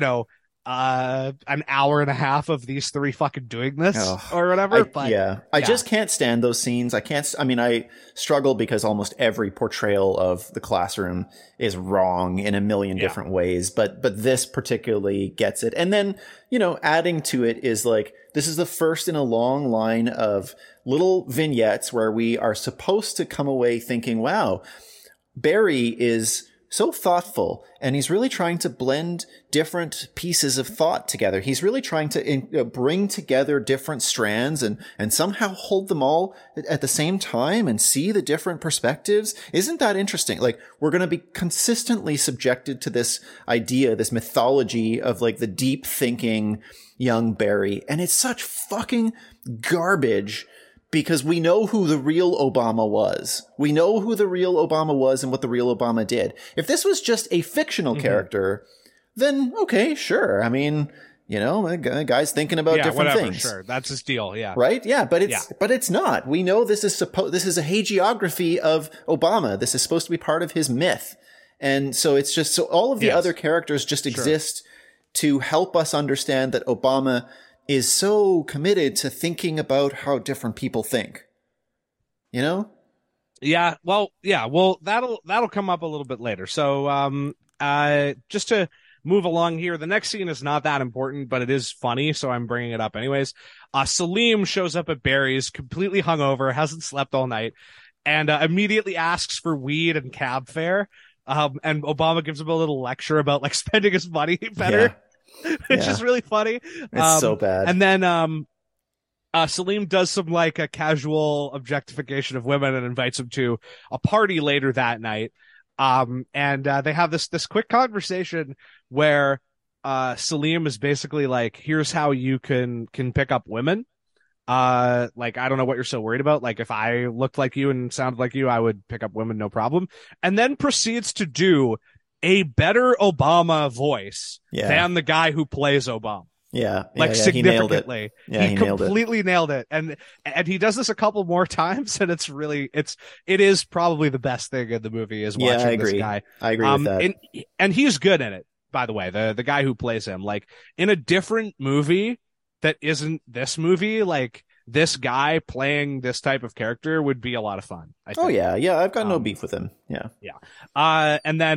an hour and a half of these 3 fucking doing this or whatever. I just can't stand those scenes. I struggle because almost every portrayal of the classroom is wrong in a million different ways, but this particularly gets it. And then, adding to it is like, this is the first in a long line of little vignettes where we are supposed to come away thinking, wow, Barry is so thoughtful, and he's really trying to blend different pieces of thought together. He's really trying to bring together different strands and somehow hold them all at the same time and see the different perspectives. Isn't that interesting? Like, we're going to be consistently subjected to this idea, this mythology of like the deep thinking young Barry. And it's such fucking garbage, because we know who the real Obama was. We know who the real Obama was and what the real Obama did. If this was just a fictional character, then okay, sure. I mean, the guy's thinking about different things. Sure, that's his deal. Yeah, right. Yeah, but it's not. We know this is this is a hagiography of Obama. This is supposed to be part of his myth, and so it's just so all of the other characters just exist to help us understand that Obama is so committed to thinking about how different people think. Yeah. Well, that'll come up a little bit later. So, just to move along here, the next scene is not that important, but it is funny, so I'm bringing it up anyways. Salim shows up at Barry's completely hungover, hasn't slept all night, and immediately asks for weed and cab fare. And Obama gives him a little lecture about like spending his money better. Which is really funny. It's so bad. And then Salim does some like a casual objectification of women and invites him to a party later that night. And they have this quick conversation where Salim is basically like, here's how you can pick up women. Like, I don't know what you're so worried about. Like, if I looked like you and sounded like you, I would pick up women, no problem. And then proceeds to do a better Obama voice Yeah. than the guy who plays Obama. Yeah. Like He nailed it. significantly. Yeah, he nailed it. completely nailed it. And he does this a couple more times, and it is probably the best thing in the movie is watching I agree. this guy. I agree with that. And he's good in it, by the way, the guy who plays him. Like, in a different movie that isn't this movie, like, this guy playing this type of character would be a lot of fun, I think. Oh yeah, I've got no beef with him. Yeah. And then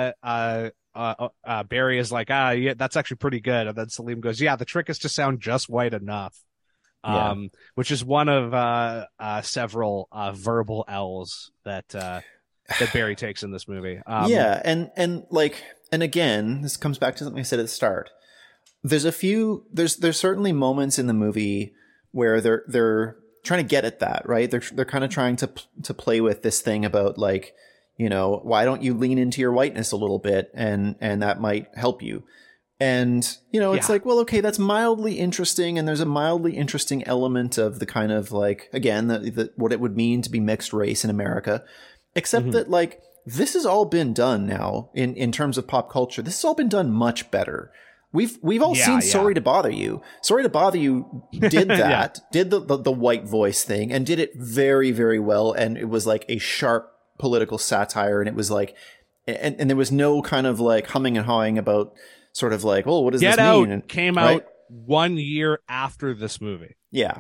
Barry is like, yeah, that's actually pretty good. And then Salim goes, yeah, the trick is to sound just white enough. Which is one of several verbal L's that Barry takes in this movie. And again, this comes back to something I said at the start. There's certainly moments in the movie where they're trying to get at that, right? They're kind of trying to play with this thing about, like, you know, why don't you lean into your whiteness a little bit, and that might help you. And, you know, it's like, well, okay, that's mildly interesting, and there's a mildly interesting element of the kind of, like, again, what it would mean to be mixed race in America, except that, like, this has all been done now in terms of pop culture. This has all been done much better. We've all seen Sorry to Bother You. Sorry to Bother You did that, did the white voice thing, and did it very, very well. And it was like a sharp political satire. And it was like, and there was no kind of like humming and hawing about sort of like, oh, what does Get this Out mean? And, came out 1 year after this movie. Yeah.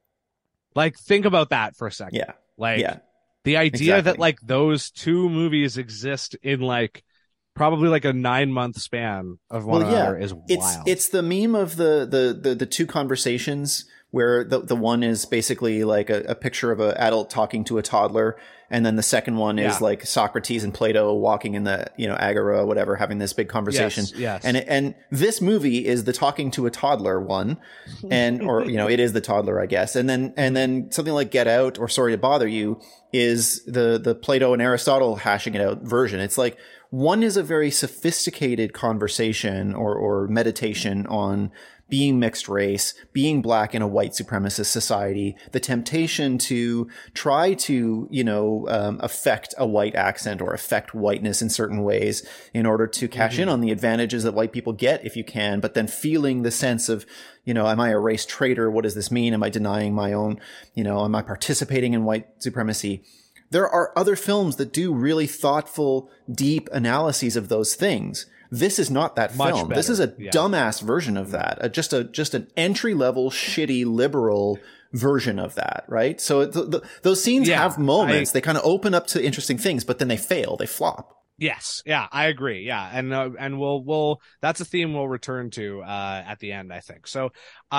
Like, think about that for a second. Yeah. Like, the idea that, like, those two movies exist in, like, probably like a 9-month span of one another is wild. It's the meme of the two conversations where the one is basically like a picture of an adult talking to a toddler, and then the second one is like Socrates and Plato walking in the, you know, agora, whatever, having this big conversation. Yes. And this movie is the talking to a toddler one, or you know, it is the toddler, I guess. And then something like Get Out or Sorry to Bother You is the Plato and Aristotle hashing it out version. It's like, one is a very sophisticated conversation or meditation on being mixed race, being black in a white supremacist society, the temptation to try to, you know, affect a white accent or affect whiteness in certain ways in order to cash in on the advantages that white people get if you can, but then feeling the sense of, you know, am I a race traitor? What does this mean? Am I denying my own, you know, am I participating in white supremacy? There are other films that do really thoughtful, deep analyses of those things. This is not that Much film. better. This is a dumbass version of that. Just an entry level, shitty, liberal version of that, right? So those scenes have moments. They kind of open up to interesting things, but then they fail. They flop. Yes. Yeah, I agree. Yeah. And we'll that's a theme we'll return to at the end, I think. So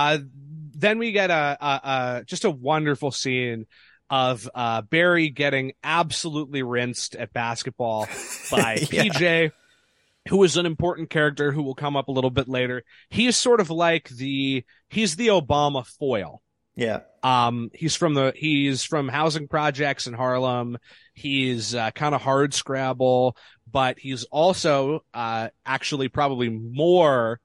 then we get just a wonderful scene of Barry getting absolutely rinsed at basketball by PJ, who is an important character who will come up a little bit later. He is sort of like he's the Obama foil. Yeah. He's from housing projects in Harlem. He's kind of hard scrabble, but he's also actually probably more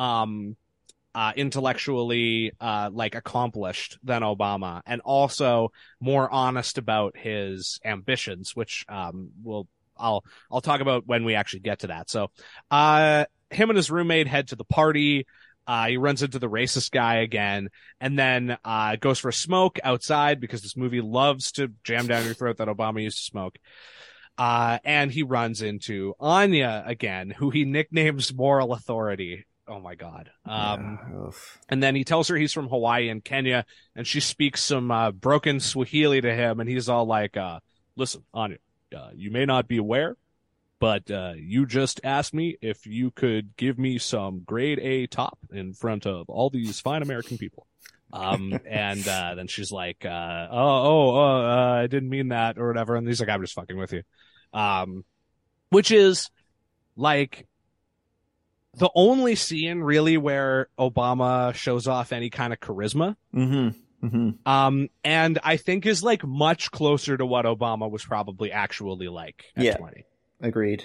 intellectually like accomplished than Obama, and also more honest about his ambitions, which I'll talk about when we actually get to that. So him and his roommate head to the party. He runs into the racist guy again, and then goes for a smoke outside because this movie loves to jam down your throat that Obama used to smoke. And he runs into Anya again, who he nicknames Moral Authority. Oh my God. And then he tells her he's from Hawaii and Kenya, and she speaks some broken Swahili to him, and he's all like, listen, Anya, you may not be aware, but you just asked me if you could give me some grade A top in front of all these fine American people. And then she's like, I didn't mean that or whatever. And he's like, I'm just fucking with you. Which is like the only scene really where Obama shows off any kind of charisma. Mm-hmm. Mm-hmm. And I think is like much closer to what Obama was probably actually like at 20. Agreed.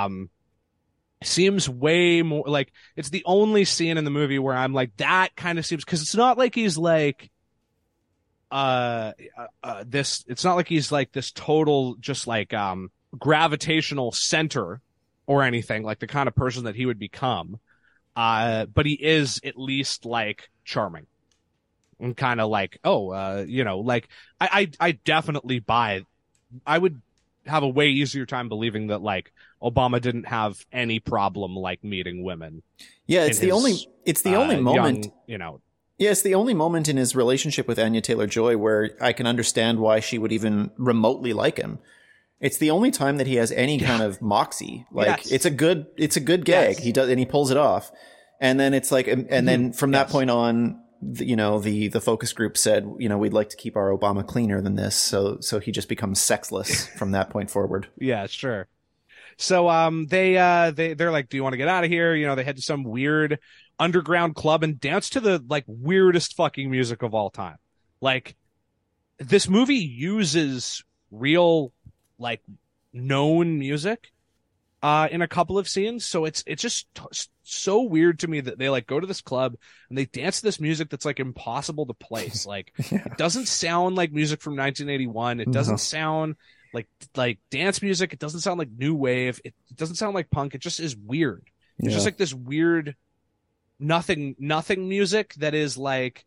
Seems way more like it's the only scene in the movie where I'm like, that kind of seems, because it's not like he's like it's not like he's like this total just like gravitational center or anything, like the kind of person that he would become. But he is at least like charming and kind of like, like I definitely buy. I would have a way easier time believing that like Obama didn't have any problem like meeting women. Yeah, it's the only moment, young, Yeah, it's the only moment in his relationship with Anya Taylor-Joy where I can understand why she would even remotely like him. It's the only time that he has any kind of moxie. Like it's a good gag. Yes. He does, and he pulls it off. And then it's like, and then from that point on, the focus group said, we'd like to keep our Obama cleaner than this. So he just becomes sexless from that point forward. Yeah, sure. So they're like, do you want to get out of here? They head to some weird underground club and dance to the like weirdest fucking music of all time. Like, this movie uses real like known music in a couple of scenes, so it's just so weird to me that they like go to this club and they dance to this music that's like impossible to place. Like It doesn't sound like music from 1981. It doesn't sound like dance music. It doesn't sound like new wave. It doesn't sound like punk. It just is weird. It's just like this weird nothing music that is like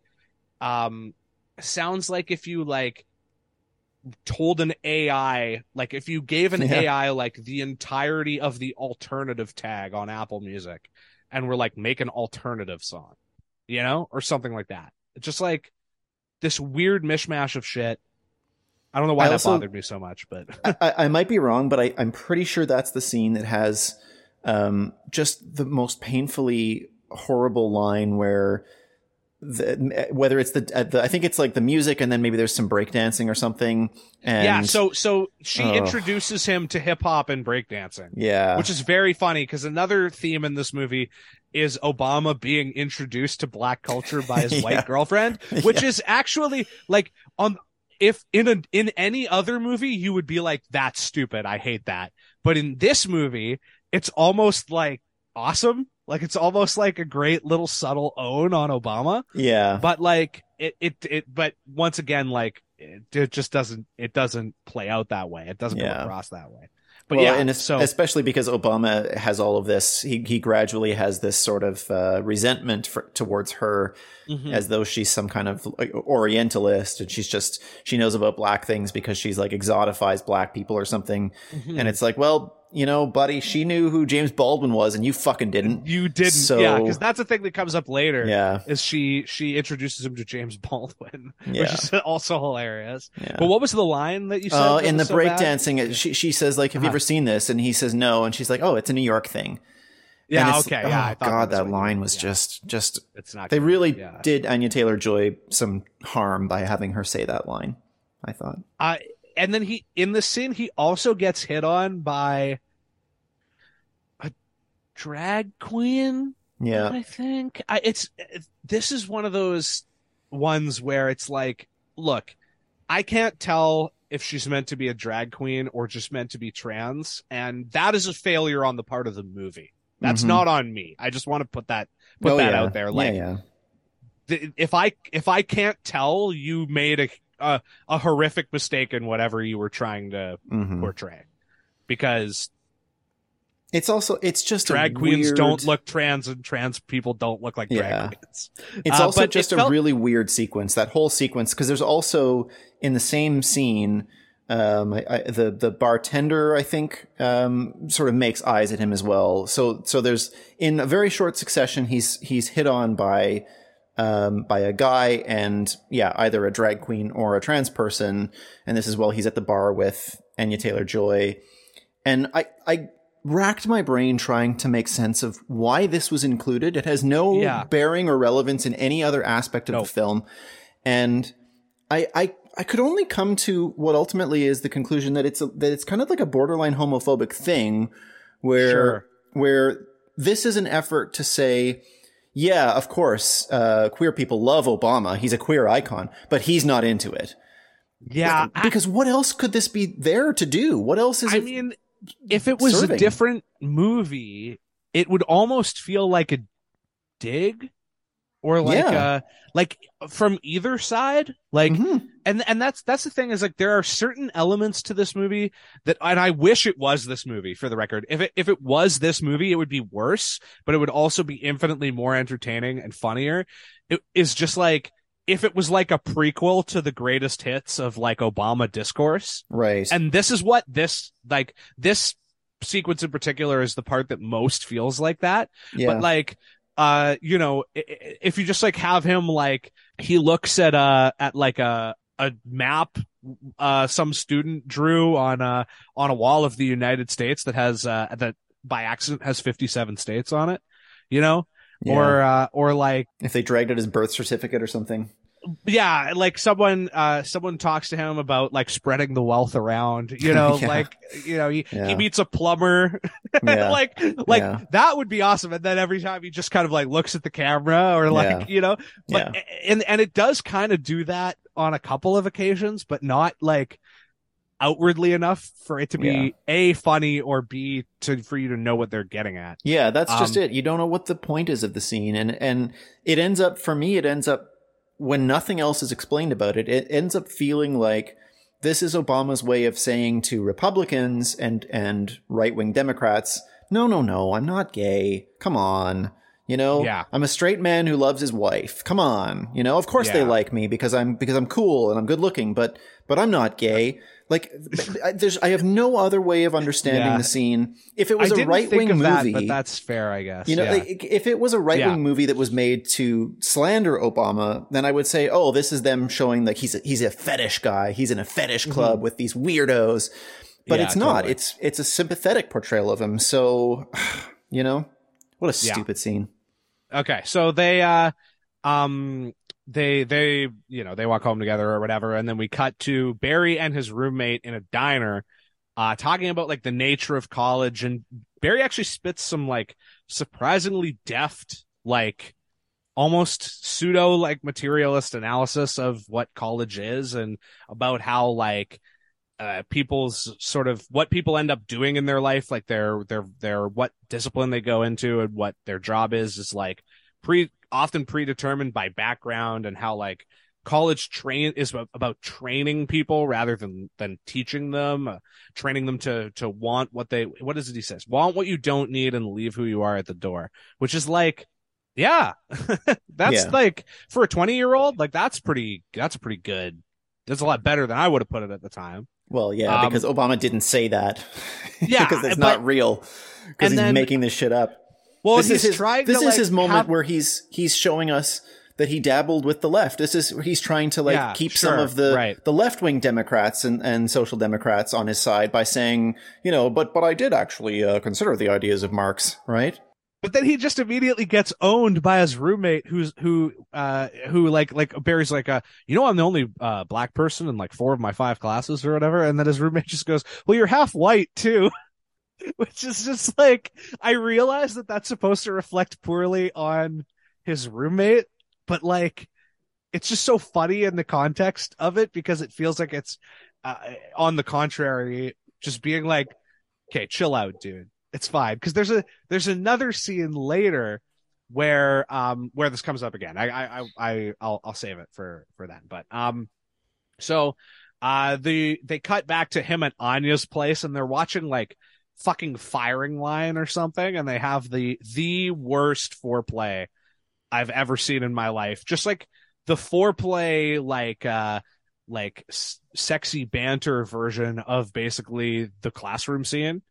sounds like if you like told an AI, like if you gave an AI like the entirety of the alternative tag on Apple Music and were like, make an alternative song, or something like that. It's just like this weird mishmash of shit. I don't know why that bothered me so much, but I might be wrong, but I'm pretty sure that's the scene that has just the most painfully horrible line where whether it's I think it's like the music and then maybe there's some breakdancing or something. And so she introduces him to hip hop and breakdancing. Yeah. Which is very funny because another theme in this movie is Obama being introduced to black culture by his white girlfriend, which is actually like if in any other movie you would be like, that's stupid, I hate that. But in this movie, it's almost like awesome. Like it's almost like a great little subtle own on Obama. Yeah. But like but once again, like it just doesn't play out that way. It doesn't come across that way. But and especially because Obama has all of this, he gradually has this sort of resentment towards her, as though she's some kind of like Orientalist, and she knows about black things because she's like exotifies black people or something. And it's like, well, buddy, she knew who James Baldwin was, and you fucking didn't. You didn't. So, yeah, because that's the thing that comes up later. Yeah, is she introduces him to James Baldwin, which is also hilarious. Yeah. But what was the line that you said? In the breakdancing, she says like, "Have you ever seen this?" And he says no, and she's like, "Oh, it's a New York thing." Yeah. Okay. Yeah. Oh God, that line was just. It's not. They really did Anya Taylor-Joy some harm by having her say that line, I thought. And then in the scene, he also gets hit on by a drag queen. Yeah. I think this is one of those ones where it's like, look, I can't tell if she's meant to be a drag queen or just meant to be trans. And that is a failure on the part of the movie. That's not on me. I just want to put that out there. Like, if I can't tell, you made a horrific mistake in whatever you were trying to portray, because it's just drag queens don't look trans and trans people don't look like drag queens. It's also just a really weird sequence, that whole sequence, because there's also in the same scene, the bartender, I think, sort of makes eyes at him as well. So there's, in a very short succession, he's hit on by a guy and either a drag queen or a trans person. And this is while he's at the bar with Anya Taylor-Joy. And I racked my brain trying to make sense of why this was included. It has no bearing or relevance in any other aspect of the film. And I could only come to what ultimately is the conclusion that it's kind of like a borderline homophobic thing where this is an effort to say, yeah, of course, queer people love Obama. He's a queer icon, but he's not into it. Yeah. Because what else could this be there to do? What else is it? I mean, if it was a different movie, it would almost feel like a dig or like like from either side. Like And that's the thing is like there are certain elements to this movie that, and I wish it was this movie for the record. If it was this movie, it would be worse, but it would also be infinitely more entertaining and funnier. It is just like if it was like a prequel to the greatest hits of like Obama discourse. Right. And this is what this sequence in particular is the part that most feels like that. Yeah. But like, if you just like have him like he looks at like a map some student drew on a wall of the United States that has that by accident has 57 states on it, Yeah. or like if they dragged out his birth certificate or something. Yeah, like someone talks to him about like spreading the wealth around, Yeah. like he Yeah. meets a plumber, Yeah. like Yeah. that would be awesome. And then every time he just kind of like looks at the camera or like but and it does kind of do that on a couple of occasions, but not like outwardly enough for it to be A, funny, or B, for you to know what they're getting at. Yeah, that's just it. You don't know what the point is of the scene, and it ends up, for me, when nothing else is explained about it, it ends up feeling like this is Obama's way of saying to Republicans and right-wing Democrats, no, I'm not gay. Come on. I'm a straight man who loves his wife. Come on. Of course they like me because I'm cool and I'm good looking, but I'm not gay. Like, I have no other way of understanding the scene. If it was a right-wing movie, but that's fair, I guess. Like, if it was a right-wing movie that was made to slander Obama, then I would say, oh, this is them showing like he's a fetish guy. He's in a fetish club with these weirdos. But it's not. Totally. It's a sympathetic portrayal of him. So, what a stupid scene. Okay, so they they walk home together or whatever, and then we cut to Barry and his roommate in a diner, talking about like the nature of college, and Barry actually spits some like surprisingly deft, like almost pseudo like materialist analysis of what college is and about how like people's sort of what people end up doing in their life, like their what discipline they go into and what their job is like often predetermined by background, and how like college is about training people rather than teaching them, training them to want what is it he says? Want what you don't need and leave who you are at the door, which is like, that's like for a 20-year-old, like that's pretty good. That's a lot better than I would have put it at the time. Well, yeah, because Obama didn't say that. Yeah, because it's not real. Because he's making this shit up. Well, this is his moment where he's showing us that he dabbled with the left. He's trying to keep some of the left-wing Democrats and social democrats on his side by saying, but I did actually consider the ideas of Marx, right? But then he just immediately gets owned by his roommate, who like Barry's like, I'm the only black person in like 4 of my 5 classes or whatever, and then his roommate just goes, well, you're half white too, which is just like, I realize that that's supposed to reflect poorly on his roommate, but like, it's just so funny in the context of it because it feels like it's on the contrary, just being like, okay, chill out, dude. It's fine, because there's another scene later where this comes up again. I'll save it for then. But so they cut back to him at Anya's place, and they're watching like fucking Firing Line or something, and they have the worst foreplay I've ever seen in my life. Just like the foreplay, like sexy banter version of basically the classroom scene.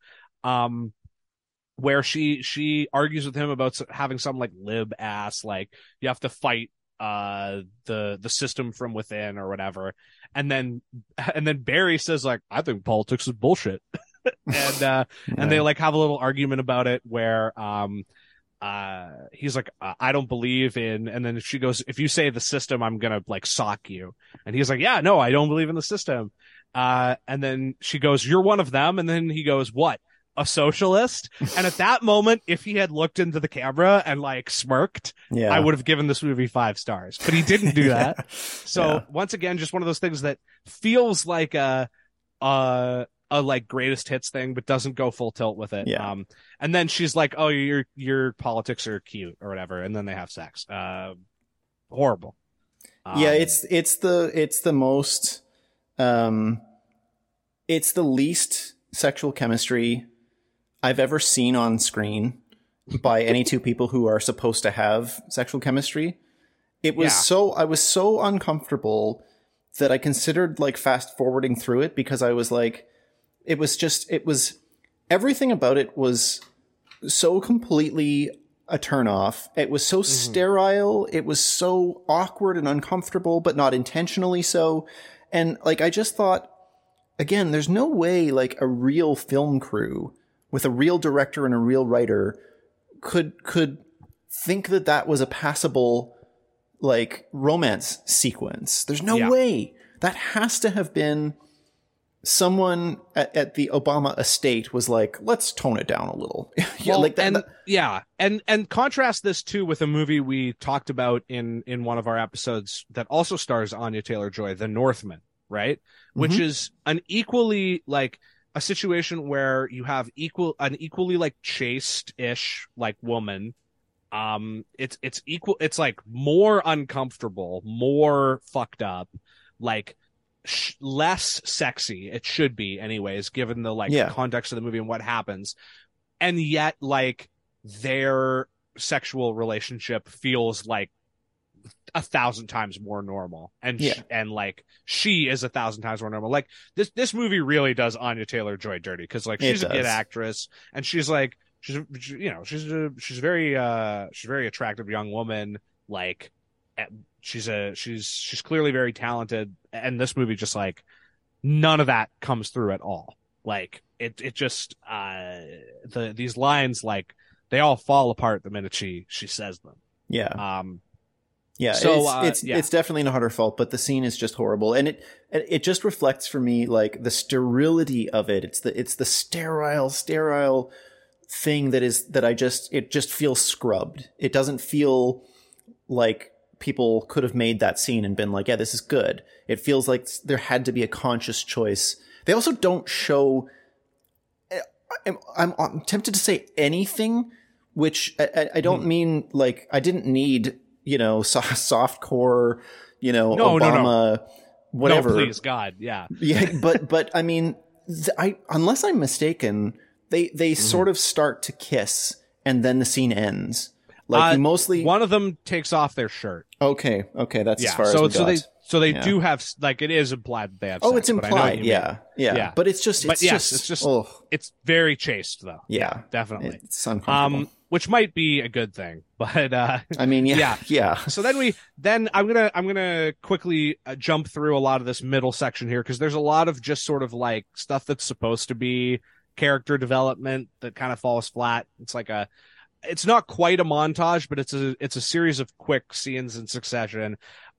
Where she argues with him about having some like lib ass, like you have to fight the system from within or whatever, and then Barry says like, I think politics is bullshit, and they like have a little argument about it where he's like, I don't believe in, and then she goes, if you say the system, I'm gonna like sock you, and he's like, yeah, no, I don't believe in the system, and then she goes, you're one of them, and then he goes, what? A socialist? And at that moment, if he had looked into the camera and like smirked, I would have given this movie 5 stars, but he didn't do that. So once again, just one of those things that feels like a like greatest hits thing, but doesn't go full tilt with it. And then she's like, oh, your politics are cute or whatever. And then they have sex. Horrible. Yeah, it's the most it's the least sexual chemistry I've ever seen on screen by any two people who are supposed to have sexual chemistry. It was I was so uncomfortable that I considered like fast forwarding through it, because I was like, it was everything about it was so completely a turnoff. It was so sterile. It was so awkward and uncomfortable, but not intentionally so. And like, I just thought, again, there's no way like a real film crew with a real director and a real writer could think that that was a passable like romance sequence. There's no way. That has to have been someone at the Obama estate was like, let's tone it down a little. Well, and contrast this too with a movie we talked about in one of our episodes that also stars Anya Taylor-Joy, The Northman, right? Which is an equally like a situation where you have an equally like chaste-ish like woman. It's equal. It's like more uncomfortable, more fucked up, like less sexy. It should be anyways, given the like context of the movie and what happens. And yet like their sexual relationship feels like 1,000 times more normal. And and like she is 1,000 times more normal. Like this movie really does Anya Taylor-Joy dirty, because like she's a good actress, and she's like she's a very attractive young woman. Like she's clearly very talented, and this movie just like none of that comes through at all. Like it just these lines, like they all fall apart the minute she says them. So it's definitely not her fault, but the scene is just horrible, and it just reflects for me like the sterility of it. It's the sterile thing it just feels scrubbed. It doesn't feel like people could have made that scene and been like, yeah, this is good. It feels like there had to be a conscious choice. They also don't show, I'm tempted to say anything, which I don't mean like, I didn't need, soft core, Obama, whatever. No, please, God. Yeah. Yeah. But I mean, unless I'm mistaken, they sort of start to kiss and then the scene ends. Like mostly one of them takes off their shirt. Okay, that's as far as we got. So they do have, like, it is implied that they have sex. Oh, it's implied, yeah. But it's just, it's very chaste though. Yeah, definitely. It's uncomfortable. Which might be a good thing, but I mean, yeah. So then I'm gonna quickly jump through a lot of this middle section here, because there's a lot of just sort of like stuff that's supposed to be character development that kind of falls flat. It's not quite a montage, but it's a series of quick scenes in succession.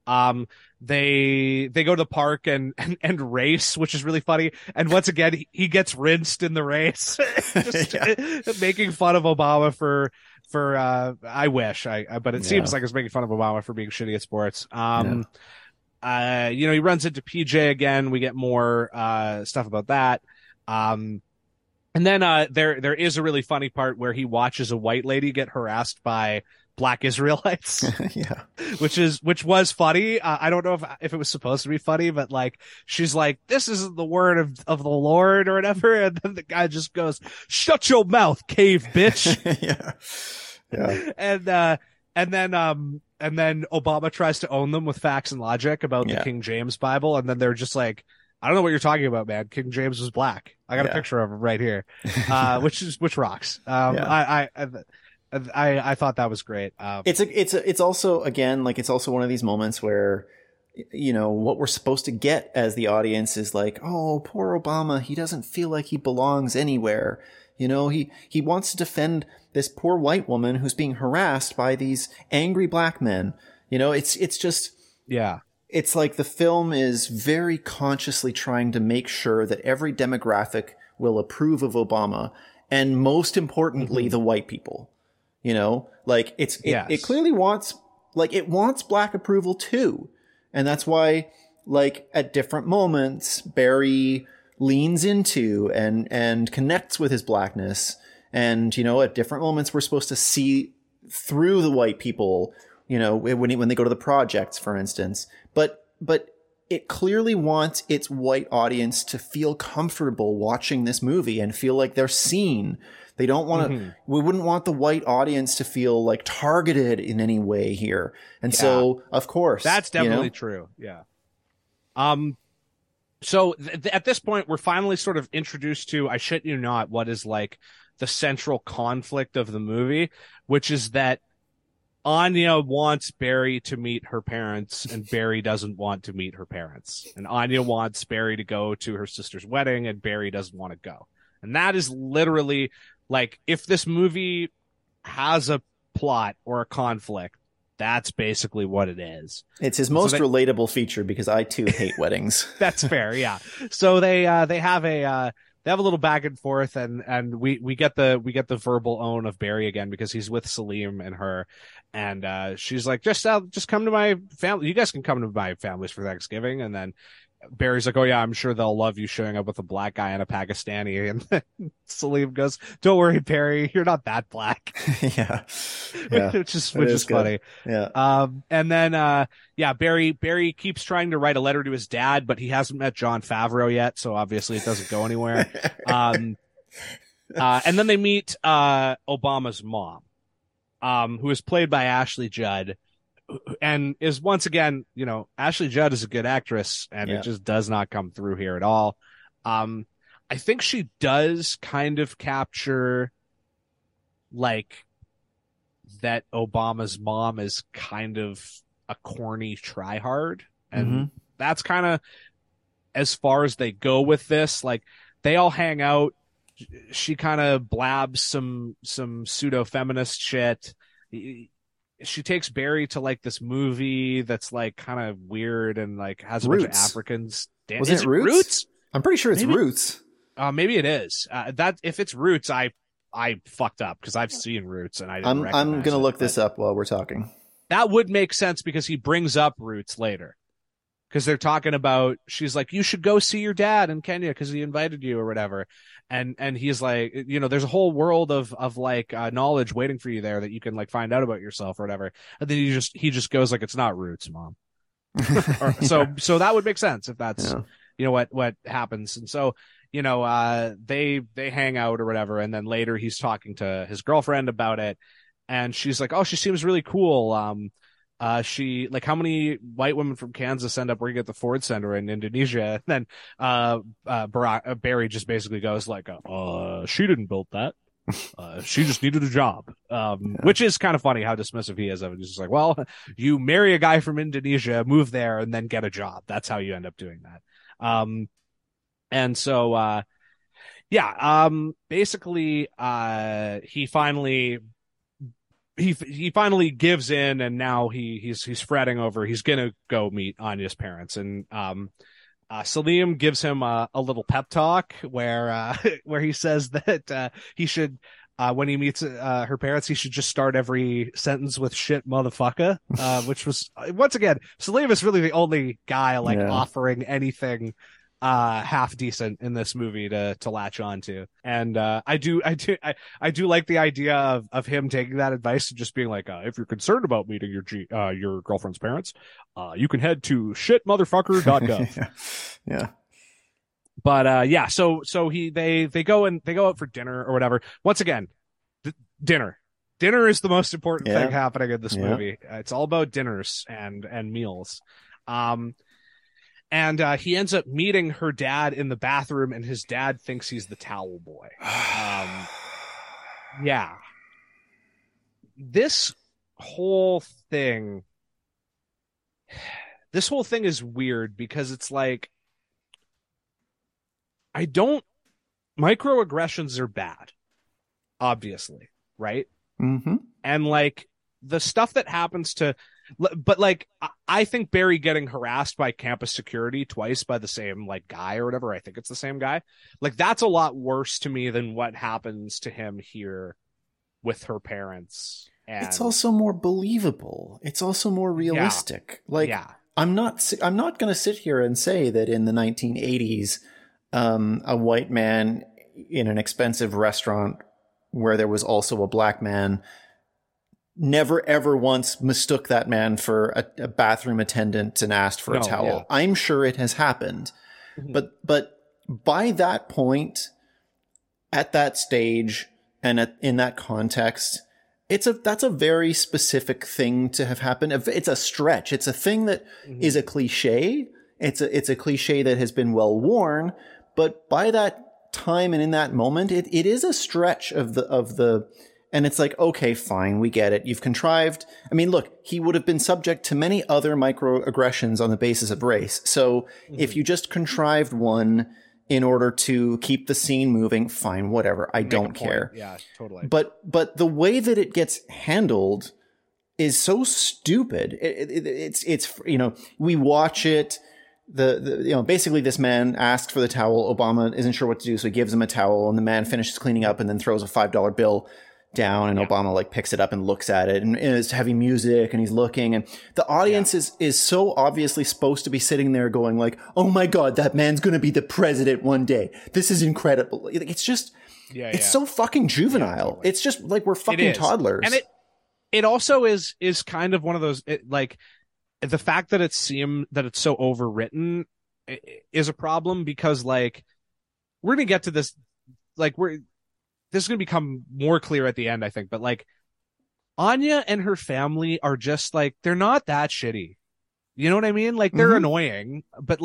They go to the park and race, which is really funny. And once again, he gets rinsed in the race, just making fun of Obama for I wish but it seems like it's making fun of Obama for being shitty at sports. He runs into PJ again. We get more stuff about that. And then there is a really funny part where he watches a white lady get harassed by Black Israelites. which was funny. I don't know if it was supposed to be funny, but like she's like, this isn't the word of the Lord or whatever, and then the guy just goes, shut your mouth, cave bitch. And then Obama tries to own them with facts and logic about the King James Bible, and then they're just like, I don't know what you're talking about, man. King James was black. I got a picture of him right here, which rocks. I thought that was great. It's also, again, like, it's also one of these moments where, what we're supposed to get as the audience is like, oh, poor Obama. He doesn't feel like he belongs anywhere. He wants to defend this poor white woman who's being harassed by these angry black men. It's just, it's like the film is very consciously trying to make sure that every demographic will approve of Obama, and most importantly, the white people. Like it clearly wants, like, it wants black approval too, and that's why, like, at different moments, Barry leans into and connects with his blackness, and at different moments we're supposed to see through the white people when they go to the projects, for instance. But it clearly wants its white audience to feel comfortable watching this movie and feel like they're seen. They don't want to, we wouldn't want the white audience to feel like targeted in any way here. And so, of course, that's definitely true. Yeah. So at this point, we're finally sort of introduced to, I shit you not, what is like the central conflict of the movie, which is that Anya wants Barry to meet her parents, and Barry doesn't want to meet her parents. And Anya wants Barry to go to her sister's wedding, and Barry doesn't want to go. And that is literally, like, if this movie has a plot or a conflict, that's basically what it is. It's his most relatable feature, because I too hate weddings. That's fair, yeah. So they have a little back and forth, and we get the verbal own of Barry again, because he's with Salim and her, and she's like, just come to my family. You guys can come to my families for Thanksgiving. And then Barry's like, oh yeah, I'm sure they'll love you showing up with a black guy and a Pakistani. And then Salim goes, don't worry, Barry, you're not that black. yeah. which is funny. Yeah. And then Barry keeps trying to write a letter to his dad, but he hasn't met Jon Favreau yet, so obviously it doesn't go anywhere. And then they meet Obama's mom, who is played by Ashley Judd, and is once again, Ashley Judd is a good actress, and it just does not come through here at all. I think she does kind of capture, like, that Obama's mom is kind of a corny tryhard, and that's kind of as far as they go with this. Like, they all hang out. She kind of blabs some pseudo-feminist shit. She takes Barry to, like, this movie that's, like, kind of weird and, like, has a bunch of Africans. Was it Roots? I'm pretty sure it's Roots. Maybe it is. That if it's Roots, I fucked up, because I've seen Roots and I didn't recognize I'm gonna look this up while we're talking. That would make sense, because he brings up Roots later. Because they're talking about, she's like, you should go see your dad in Kenya because he invited you or whatever. And he's like, there's a whole world of knowledge waiting for you there that you can, like, find out about yourself or whatever. And then he just goes like, it's not Roots, Mom. So that would make sense if that's, what happens. And so, they hang out or whatever. And then later he's talking to his girlfriend about it. And she's like, oh, she seems really cool. She, like, how many white women from Kansas end up working at the Ford Center in Indonesia? And then Barry just basically goes like, she didn't build that. She just needed a job. Which is kind of funny how dismissive he is of it. He's just like, well, you marry a guy from Indonesia, move there, and then get a job. That's how you end up doing that. And so, basically, he finally gives in, and now he's fretting over, he's gonna go meet Anya's parents. And Salim gives him a little pep talk where he says that he should, when he meets her parents, he should just start every sentence with shit motherfucker, which was, once again, Salim is really the only guy offering anything half decent in this movie to latch on to. And I do like the idea of him taking that advice and just being like, if you're concerned about meeting your girlfriend's parents, you can head to shitmotherfucker.gov. yeah. But so they go out for dinner or whatever. Once again, dinner is the most important thing happening in this movie. It's all about dinners and meals. And he ends up meeting her dad in the bathroom, and his dad thinks he's the towel boy. Yeah. This whole thing is weird, because it's like, microaggressions are bad, obviously, right? Mm-hmm. And, like, the stuff that happens to, but, like, I think Barry getting harassed by campus security twice by the same, like, guy or whatever, I think it's the same guy, like, that's a lot worse to me than what happens to him here with her parents. And it's also more believable. It's also more realistic. I'm not going to sit here and say that in the 1980s, a white man in an expensive restaurant where there was also a black man never ever once mistook that man for a bathroom attendant and asked for a towel. Yeah. I'm sure it has happened. Mhm. But by that point, at that stage and in that context, that's a very specific thing to have happened. It's a stretch. It's a thing that is a cliche. It's a cliche that has been well worn, but by that time and in that moment, it is a stretch of the, and it's like, okay, fine, we get it. You've contrived. I mean, look, he would have been subject to many other microaggressions on the basis of race. So if you just contrived one in order to keep the scene moving, fine, whatever. I don't care. Yeah, totally. But the way that it gets handled is so stupid. It's we watch it. Basically this man asks for the towel. Obama isn't sure what to do, so he gives him a towel, and the man finishes cleaning up and then throws a $5 bill down, and Obama picks it up and looks at it, and it's heavy music, and he's looking, and the audience is so obviously supposed to be sitting there going oh my God, that man's going to be the president one day. This is incredible. It's just, it's so fucking juvenile. Yeah, totally. It's just we're fucking toddlers. And it also is kind of one of those, the fact that it's so overwritten is a problem, because we're going to get to this, this is going to become more clear at the end, I think, but Anya and her family are just they're not that shitty. You know what I mean? They're annoying, but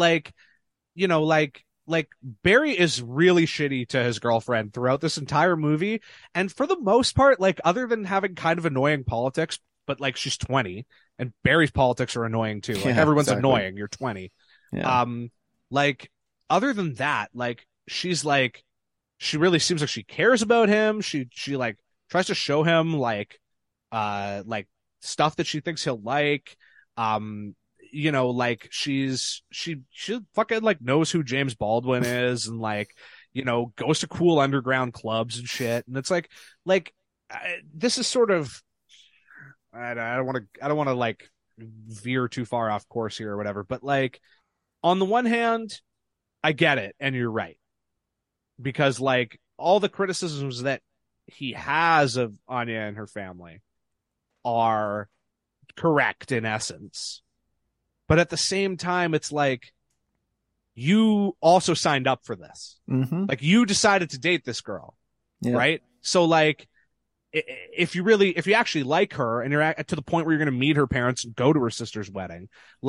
Barry is really shitty to his girlfriend throughout this entire movie. And for the most part, other than having kind of annoying politics, but she's 20 and Barry's politics are annoying too. Everyone's annoying. You're 20. Yeah. Other than that, she's she really seems like she cares about him. She tries to show him stuff that she thinks he'll like. She fucking knows who James Baldwin is, and goes to cool underground clubs and shit. And it's this is sort of, I don't want to veer too far off course here or whatever, but on the one hand, I get it, and you're right. Because all the criticisms that he has of Anya and her family are correct in essence. But at the same time, it's you also signed up for this. Mm-hmm. You decided to date this girl, right? So if you actually like her and you're to the point where you're going to meet her parents and go to her sister's wedding,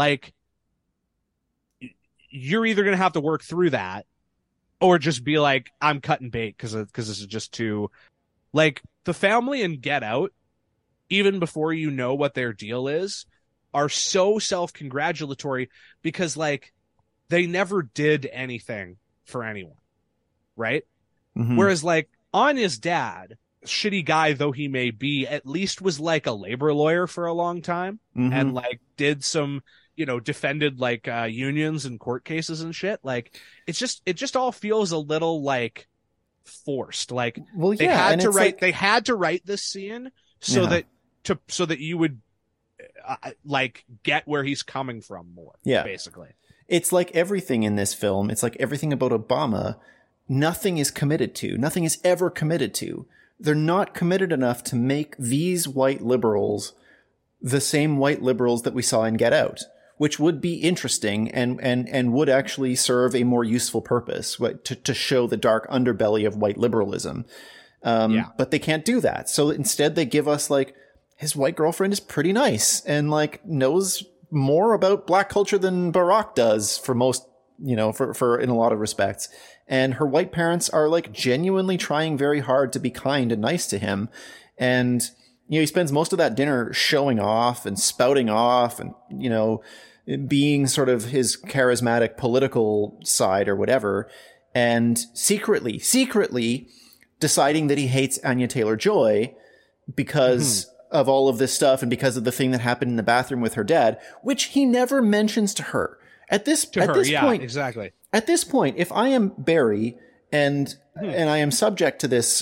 you're either going to have to work through that, or just be I'm cutting bait because this is just too, the family in Get Out, even before you know what their deal is, are so self-congratulatory because they never did anything for anyone, right? Mm-hmm. Whereas Anya's dad, shitty guy though he may be, at least was a labor lawyer for a long time, and did some, defended unions and court cases and shit. It just all feels a little forced. They had to write this scene so that you would get where he's coming from more. Yeah, basically. It's everything in this film. It's everything about Obama. Nothing is committed to. Nothing is ever committed to. They're not committed enough to make these white liberals the same white liberals that we saw in Get Out, which would be interesting and would actually serve a more useful purpose to show the dark underbelly of white liberalism. But they can't do that. So instead they give us his white girlfriend is pretty nice and knows more about black culture than Barack does for most, for in a lot of respects. And her white parents are genuinely trying very hard to be kind and nice to him. And, he spends most of that dinner showing off and spouting off and, being sort of his charismatic political side or whatever. And secretly deciding that he hates Anya Taylor-Joy because of all of this stuff and because of the thing that happened in the bathroom with her dad, which he never mentions to her. At this point, exactly. At this point, if I am Barry and I am subject to this,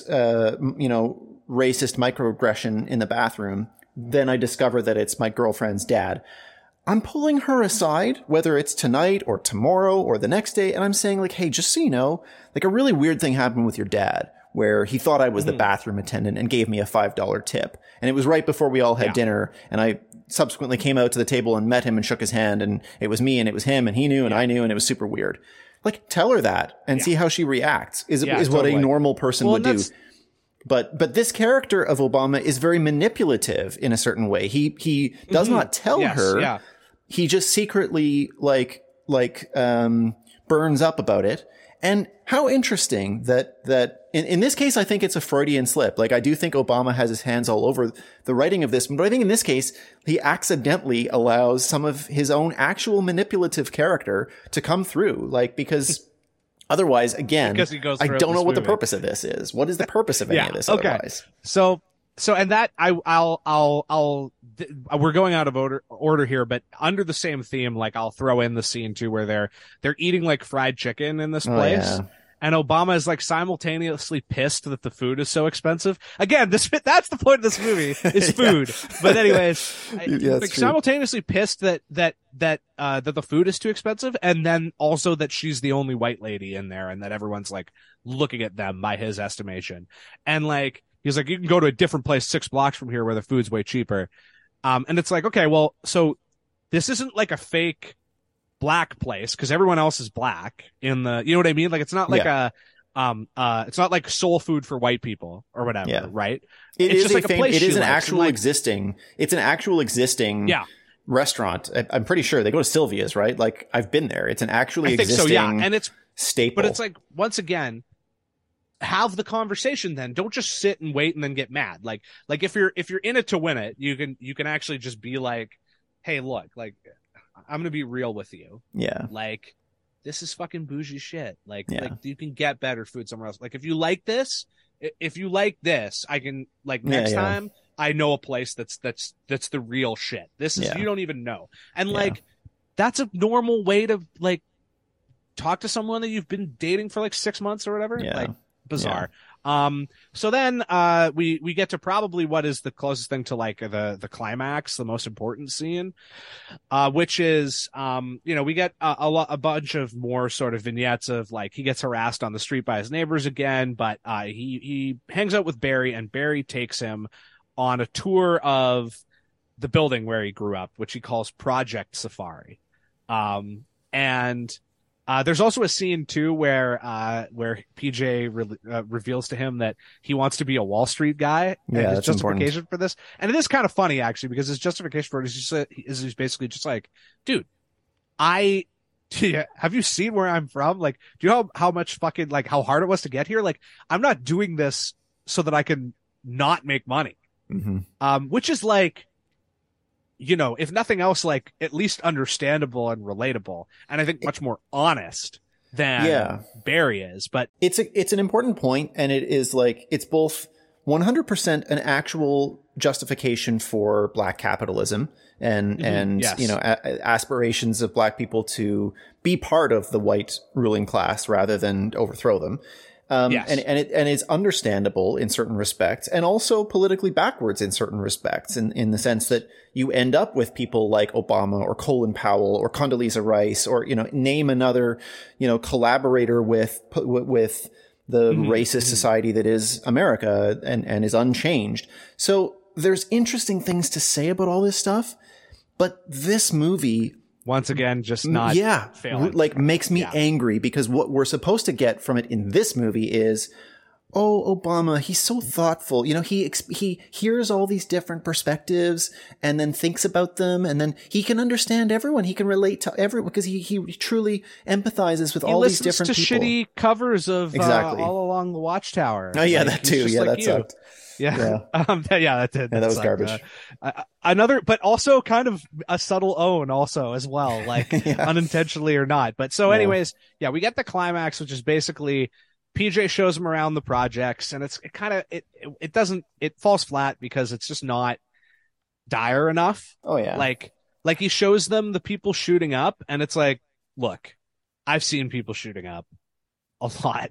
racist microaggression in the bathroom, then I discover that it's my girlfriend's dad. I'm pulling her aside, whether it's tonight or tomorrow or the next day, and I'm saying hey, just so you know, a really weird thing happened with your dad. where he thought I was the bathroom attendant and gave me a $5 tip. And it was right before we all had dinner. And I subsequently came out to the table and met him and shook his hand, and it was me and it was him, and he knew and I knew, and it was super weird. Like, tell her that and see how she reacts is what a normal person would do. But this character of Obama is very manipulative in a certain way. He does not tell her. Yeah. He just secretly burns up about it. And how interesting that in this case, I think it's a Freudian slip. Like, I do think Obama has his hands all over the writing of this, but I think in this case, he accidentally allows some of his own actual manipulative character to come through. Like, because otherwise, again, I don't know what the purpose of this is. What is the purpose of any of this otherwise? So, and that we're going out of order here, but under the same theme, like, I'll throw in the scene too where they're eating like fried chicken in this place. Yeah. And Obama is like simultaneously pissed that the food is so expensive. Again, that's the point of this movie is food. But anyways, simultaneously pissed that the food is too expensive, and then also that she's the only white lady in there, and that everyone's like looking at them by his estimation. And like, he's like, you can go to a different place 6 blocks from here where the food's way cheaper. And it's like, okay, well, so this isn't like a fake black place because everyone else is black in the, you know what I mean? Like, it's not like it's not like soul food for white people or whatever, right? It's just like a place. It is an actual existing. It's an actual existing restaurant. I'm pretty sure they go to Sylvia's, right? Like, I've been there. It's an actually existing and it's staple. But it's like, once again, have the conversation then. Don't just sit and wait and then get mad. Like if you're in it to win it, you can actually just be like, hey, look, like, I'm going to be real with you. Yeah. Like, this is fucking bougie shit. Like you can get better food somewhere else. Like, if you like this, I can, like, next time I know a place that's the real shit. This is, you don't even know. And like, that's a normal way to like talk to someone that you've been dating for like 6 months or whatever. Yeah. Like, bizarre. So then we get to probably what is the closest thing to like the climax, the most important scene, which is we get a bunch of more sort of vignettes of like, he gets harassed on the street by his neighbors again, but he hangs out with Barry, and Barry takes him on a tour of the building where he grew up, which he calls Project Safari. And there's also a scene too where PJ reveals to him that he wants to be a Wall Street guy, and his justification important for this. And it is kind of funny actually, because his justification for it is basically just like, dude, have you seen where I'm from? Like, do you know how much fucking, like, how hard it was to get here? Like, I'm not doing this so that I can not make money. Mm-hmm. Which is like, if nothing else, like, at least understandable and relatable, and I think much more honest than Barry is. But it's an important point, and it is like, it's both 100% an actual justification for black capitalism and aspirations of black people to be part of the white ruling class rather than overthrow them. And it's understandable in certain respects, and also politically backwards in certain respects, in the sense that you end up with people like Obama or Colin Powell or Condoleezza Rice, or, name another, collaborator with the racist society that is America and is unchanged. So there's interesting things to say about all this stuff, but this movie, once again, just not failing. Like, makes me angry, because what we're supposed to get from it in this movie is, oh, Obama, he's so thoughtful. He hears all these different perspectives and then thinks about them, and then he can understand everyone. He can relate to everyone because he truly empathizes with all these different people. He listens to shitty covers of All Along the Watchtower. Oh yeah, that too. Yeah, like that sucked. Yeah. That did. Yeah, that was garbage. Another, but also kind of a subtle own also as well, like unintentionally or not. But so anyways, we get the climax, which is basically PJ shows him around the projects, and it falls flat because it's just not dire enough. Oh yeah. Like he shows them the people shooting up, and it's like, look, I've seen people shooting up a lot.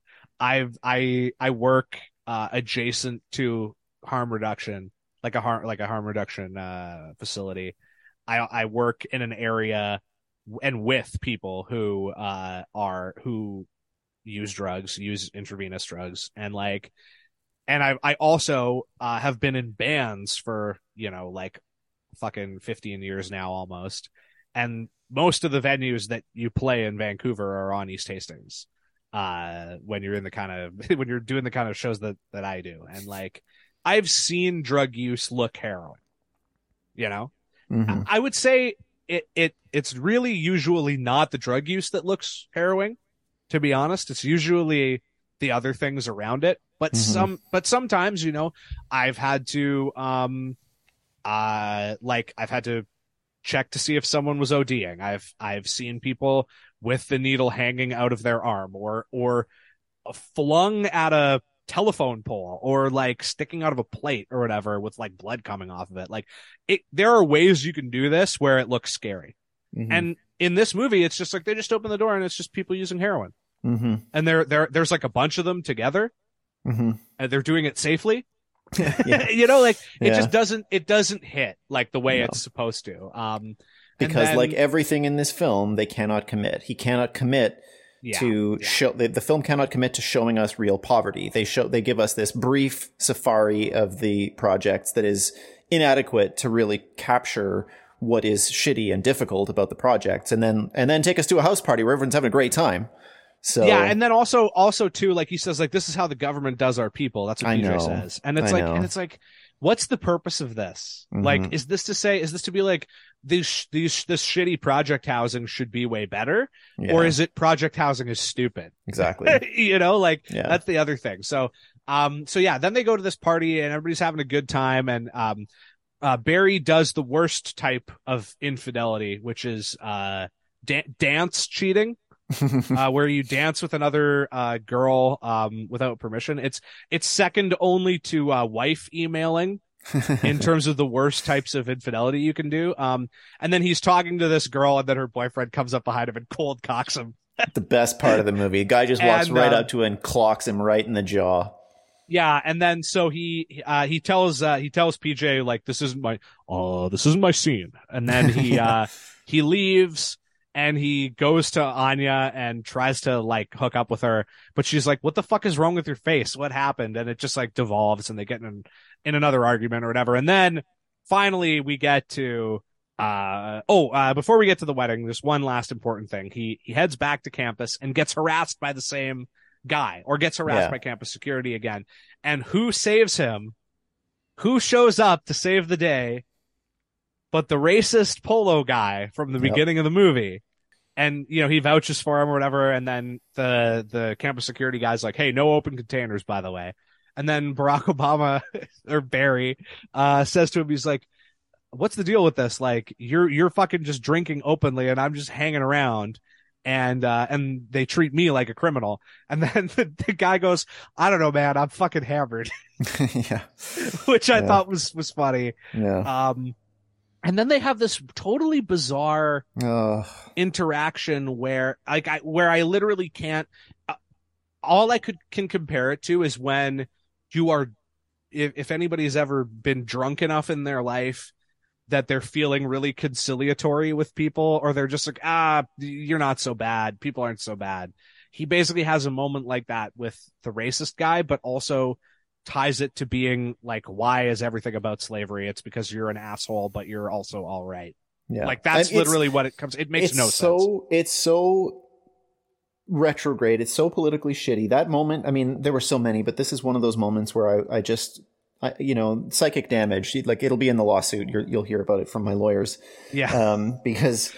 I work adjacent to harm reduction, like a harm reduction facility. I work in an area and with people who use drugs, use intravenous drugs, and I also have been in bands for, like fucking 15 years now almost. And most of the venues that you play in Vancouver are on East Hastings. When you're in the kind of when you're doing the kind of shows that I do. And like I've seen drug use look harrowing. I would say it's really usually not the drug use that looks harrowing, to be honest. It's usually the other things around it. But sometimes, I've had to I've had to check to see if someone was ODing. I've seen people with the needle hanging out of their arm or flung at a telephone pole or like sticking out of a plate or whatever with like blood coming off of it. Like there are ways you can do this where it looks scary. And in this movie, it's just like they just open the door and it's just people using heroin. And there's like a bunch of them together. And they're doing it safely. It just doesn't hit like the way it's supposed to. Because like everything in this film, they cannot commit. He cannot commit to show. The film cannot commit to showing us real poverty. They give us this brief safari of the projects that is inadequate to really capture what is shitty and difficult about the projects, and then take us to a house party where everyone's having a great time. So yeah, and then also too, like he says, like this is how the government does our people. That's what PJ says, and it's like, what's the purpose of this? Like, is this to be like this shitty project housing should be way better, or is it project housing is stupid? Exactly. That's the other thing. So then they go to this party and everybody's having a good time, and Barry does the worst type of infidelity, which is dance cheating. Where you dance with another girl without permission. It's second only to wife emailing in terms of the worst types of infidelity you can do. And then he's talking to this girl, and then her boyfriend comes up behind him and cold cocks him. The best part of the movie. A guy just walks right up to him and clocks him right in the jaw. Yeah, and then so he tells PJ like this isn't my scene, and then he leaves. And he goes to Anya and tries to like hook up with her, but she's like, "What the fuck is wrong with your face? What happened?" And it just like devolves, and they get in another argument or whatever. And then finally we get to before we get to the wedding, there's one last important thing. He heads back to campus and gets harassed by the same guy, or gets harassed by campus security again. And who saves him? Who shows up to save the day? But the racist polo guy from the beginning of the movie. And, he vouches for him or whatever. And then the campus security guy's like, "Hey, no open containers, by the way." And then Barack Obama or Barry says to him, he's like, "What's the deal with this? Like, you're fucking just drinking openly and I'm just hanging around. And they treat me like a criminal." And then the guy goes, "I don't know, man. I'm fucking hammered." Which I thought was funny. Yeah. And then they have this totally bizarre interaction where I literally can't. All I can compare it to is when you are, if anybody's ever been drunk enough in their life that they're feeling really conciliatory with people, or they're just like, you're not so bad. People aren't so bad. He basically has a moment like that with the racist guy, but also ties it to being like, why is everything about slavery? It's because you're an asshole, but you're also all right. Yeah. Like that's literally what it comes. It makes no sense. It's so retrograde. It's so politically shitty. That moment, I mean, there were so many, but this is one of those moments where I psychic damage, like it'll be in the lawsuit. You'll hear about it from my lawyers. Yeah. Because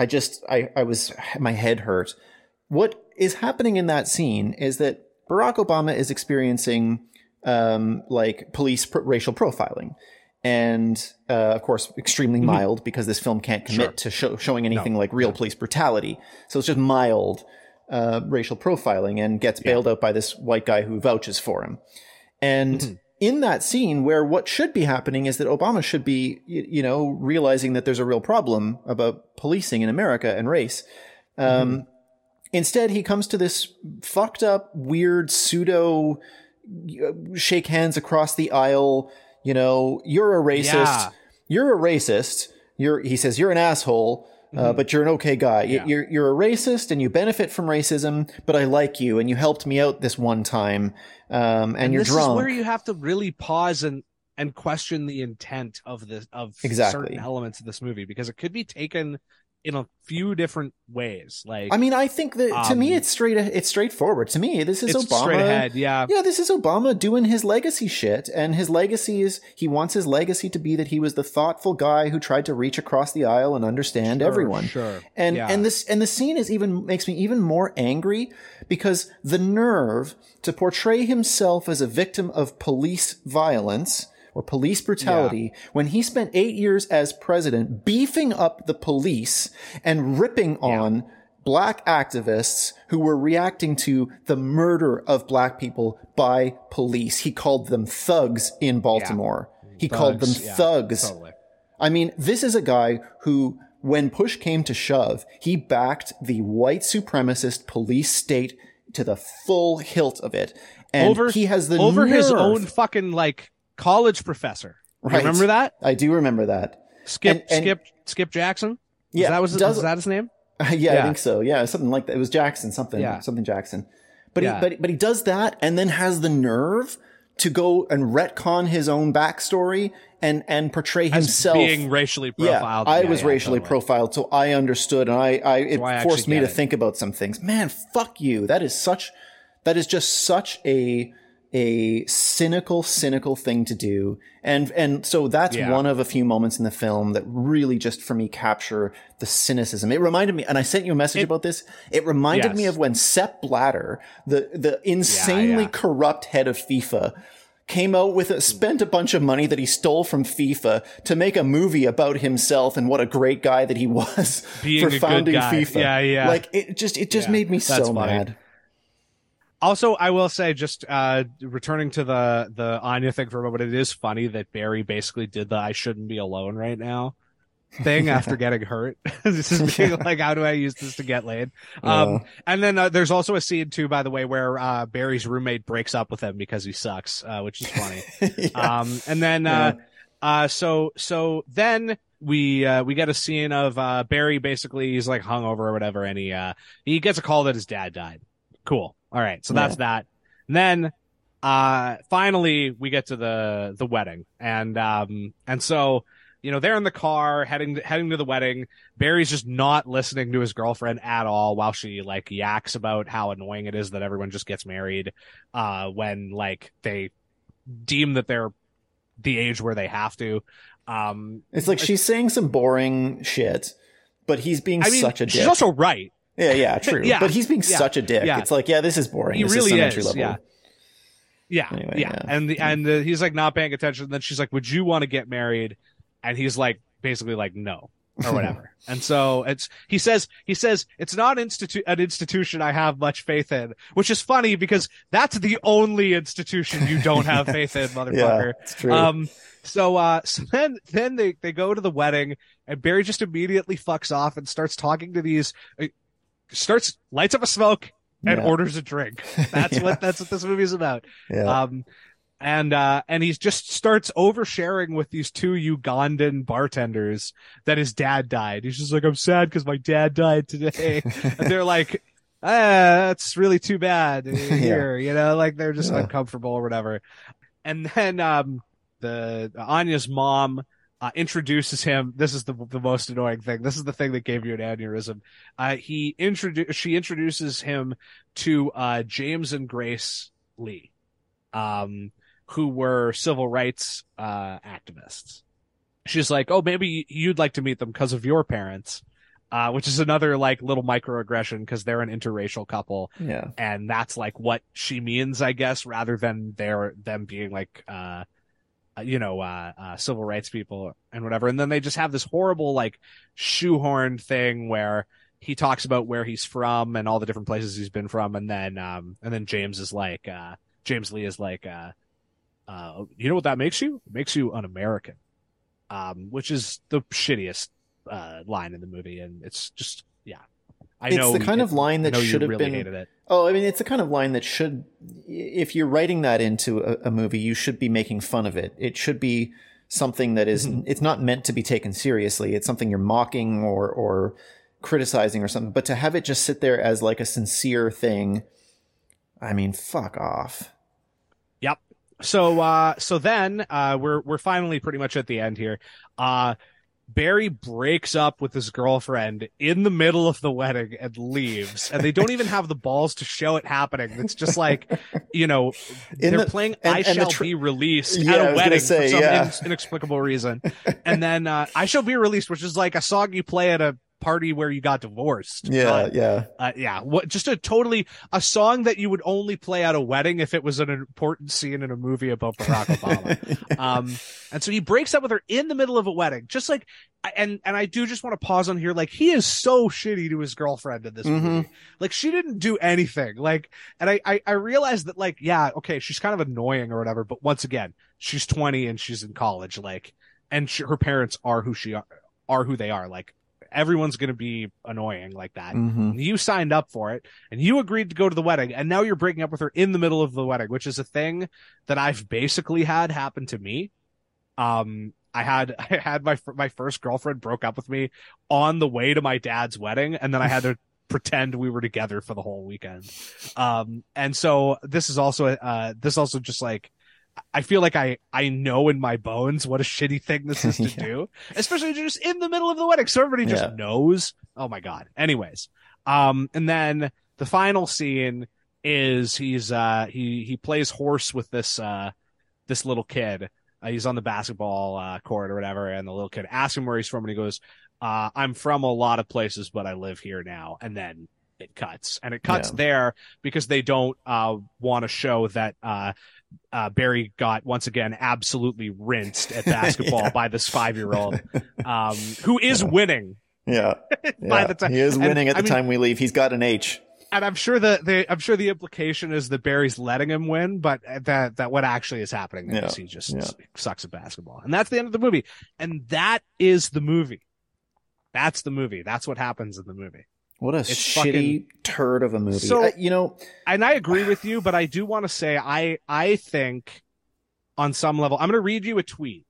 my head hurt. What is happening in that scene is that Barack Obama is experiencing like police racial profiling, and of course extremely mild, because this film can't commit to showing anything like real police brutality, so it's just mild racial profiling, and gets bailed out by this white guy who vouches for him. And in that scene, where what should be happening is that Obama should be realizing that there's a real problem about policing in America and race, instead he comes to this fucked up weird pseudo shake hands across the aisle. You're a racist. Yeah. You're a racist. He says, you're an asshole. but you're an okay guy. Yeah. You're a racist and you benefit from racism, but I like you and you helped me out this one time. And you're this drunk. Is where you have to really pause and question the intent of certain elements of this movie, because it could be taken in a few different ways. Like, I mean, I think that to me, it's straightforward. To me, this is Obama. Straight ahead, yeah. Yeah, this is Obama doing his legacy shit. And his legacy is, he wants his legacy to be that he was the thoughtful guy who tried to reach across the aisle and understand everyone. Sure. And the scene makes me even more angry, because the nerve to portray himself as a victim of police violence or police brutality, when he spent 8 years as president beefing up the police and ripping on black activists who were reacting to the murder of black people by police. He called them thugs in Baltimore. He called them thugs. Totally. I mean, this is a guy who, when push came to shove, he backed the white supremacist police state to the full hilt of it. And he has the over nerve. His own fucking college professor. Right. Remember that? I do remember that. Skip Jackson? Yeah. Was that his name? Yeah, I think so. Yeah, something like that. It was Jackson, something Jackson. But he does that and then has the nerve to go and retcon his own backstory and portray himself as being racially profiled. Yeah, I was racially profiled, so I understood, and it forced me to think about some things. Man, fuck you. That is just such a cynical thing to do. And so that's one of a few moments in the film that really just for me capture the cynicism. It reminded me, and I sent you a message about this. It reminded me of when Sepp Blatter, the insanely corrupt head of FIFA, came out with spent a bunch of money that he stole from FIFA to make a movie about himself and what a great guy that he was for founding FIFA. Yeah. Like it just made me so mad. Also, I will say, just returning to the Anya thing for a moment, it is funny that Barry basically did the "I shouldn't be alone right now" thing after getting hurt. This is being like, how do I use this to get laid? And then there's also a scene too, by the way, where Barry's roommate breaks up with him because he sucks, which is funny. And then so then we get a scene of Barry, basically he's like hungover or whatever, and he gets a call that his dad died. Cool. All right. So that's that. And then, finally we get to the wedding, and so, they're in the car heading to the wedding. Barry's just not listening to his girlfriend at all while she yaks about how annoying it is that everyone just gets married, when they deem that they're the age where they have to. It's like she's saying some boring shit, but he's being such a dick. She's also right. Yeah, true. But he's being such a dick. It's like, this is boring. He this really is. Level. Anyway, And he's not paying attention. And then she's like, "Would you want to get married?" And he's basically no, or whatever. And so he says it's not an institution I have much faith in, which is funny because that's the only institution you don't have faith in, motherfucker. Yeah, it's true. So then they go to the wedding, and Barry just immediately fucks off and starts talking to these. Lights up a smoke and orders a drink. That's what this movie is about. Yeah. And he just starts oversharing with these two Ugandan bartenders that his dad died. He's just like, "I'm sad because my dad died today." And they're like, "That's really too bad." Here, they're just uncomfortable or whatever. And then the Anya's mom introduces him. This is the most annoying thing. This is the thing that gave you an aneurysm. She introduces him to James and Grace Lee, who were civil rights activists. She's like, "Oh, maybe you'd like to meet them because of your parents," which is another little microaggression because they're an interracial couple. Yeah, and that's what she means, I guess, rather than them being civil rights people and whatever. And then they just have this horrible shoehorn thing where he talks about where he's from and all the different places he's been from, and then James is James Lee is you know what that makes you? It makes you un-American, which is the shittiest line in the movie, and it's just It's the kind of line that should have really been. Hated it. Oh, I mean, it's the kind of line that should, if you're writing that into a movie, you should be making fun of it. It should be something that is, it's not meant to be taken seriously. It's something you're mocking or criticizing or something, but to have it just sit there as like a sincere thing, I mean, fuck off. Yep. So then we're finally pretty much at the end here. Barry breaks up with his girlfriend in the middle of the wedding and leaves, and they don't even have the balls to show it happening. It's just like, they're playing "I Shall Be Released" at a wedding for some inexplicable reason, and then "I Shall Be Released," which is like a song you play at a party where you got divorced. Just a song that you would only play at a wedding if it was an important scene in a movie about Barack Obama. And so he breaks up with her in the middle of a wedding, just like, and I do just want to pause on here. Like, he is so shitty to his girlfriend in this movie. Like, she didn't do anything. Like, and I realized that, like, yeah, okay, she's kind of annoying or whatever, but once again, she's 20 and she's in college, like, and her parents are who they are. Like, everyone's going to be annoying like that. You signed up for it and you agreed to go to the wedding, and now you're breaking up with her in the middle of the wedding, which is a thing that I've basically had happen to me. I had my first girlfriend broke up with me on the way to my dad's wedding, and then I had to pretend we were together for the whole weekend. And so this is also just like, I feel like I know in my bones what a shitty thing this is to do, especially just in the middle of the wedding. So everybody just knows. Oh my God. Anyways. And then the final scene is he plays horse with this little kid. He's on the basketball court or whatever. And the little kid asks him where he's from. And he goes, I'm from a lot of places, but I live here now. And then it cuts there because they don't want to show that Barry got once again absolutely rinsed at babasketball by this 5-year-old who is winning. By the time he is winning at the time we leave. He's got an H. And I'm sure the implication is that Barry's letting him win, but that what actually is happening is he just sucks at basketball. And that's the end of the movie. And that is the movie. That's the movie. That's what happens in the movie. What a shitty turd of a movie. So, and I agree with you, but I do want to say I think on some level, I'm going to read you a tweet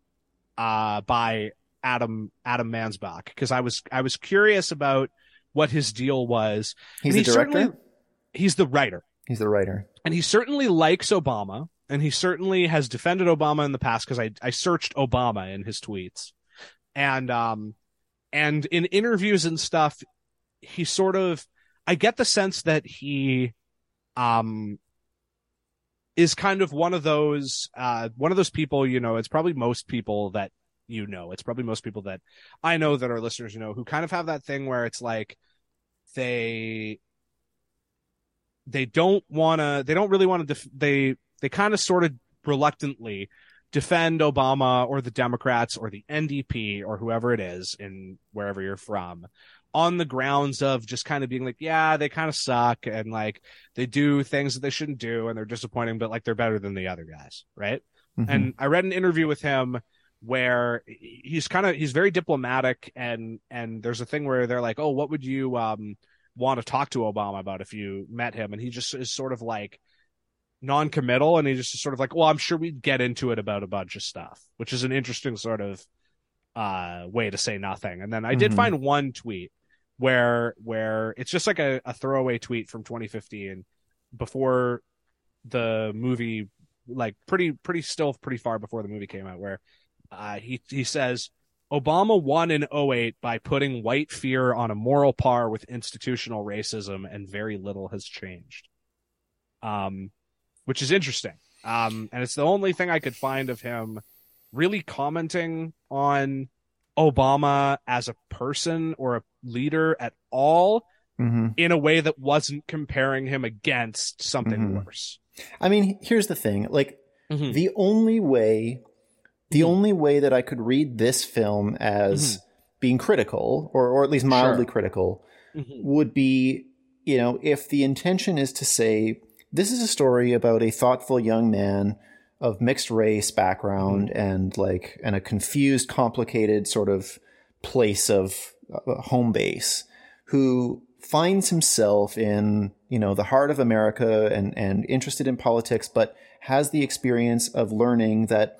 by Adam Mansbach, because I was curious about what his deal was. He's the director? He's the writer. He's the writer. And he certainly likes Obama, and he certainly has defended Obama in the past, because I searched Obama in his tweets. And in interviews and stuff, he sort of, I get the sense that he is kind of one of those people, it's probably most people that it's probably most people that I know that our listeners who kind of have that thing where it's like they don't really want to they kind of sort of reluctantly defend Obama or the Democrats or the NDP or whoever it is in wherever you're from, on the grounds of just kind of being like, yeah, they kind of suck, and like they do things that they shouldn't do, and they're disappointing, but like they're better than the other guys, right? And I read an interview with him where he's very diplomatic, and there's a thing where they're like, oh, what would you want to talk to Obama about if you met him? And he just is sort of like non-committal, and he just is sort of like, well, I'm sure we'd get into it about a bunch of stuff, which is an interesting sort of way to say nothing. And then I did find one tweet where it's just like a throwaway tweet from 2015 before the movie, like pretty far before the movie came out, where he says Obama won in 2008 by putting white fear on a moral par with institutional racism, and very little has changed. Which is interesting. And it's the only thing I could find of him really commenting on Obama as a person or a leader at all, in a way that wasn't comparing him against something worse. I mean, here's the thing. Like, the only way that I could read this film as being critical, or at least mildly critical, would be, if the intention is to say, this is a story about a thoughtful young man of mixed race background and a confused, complicated sort of place of home base, who finds himself in, the heart of America and interested in politics, but has the experience of learning that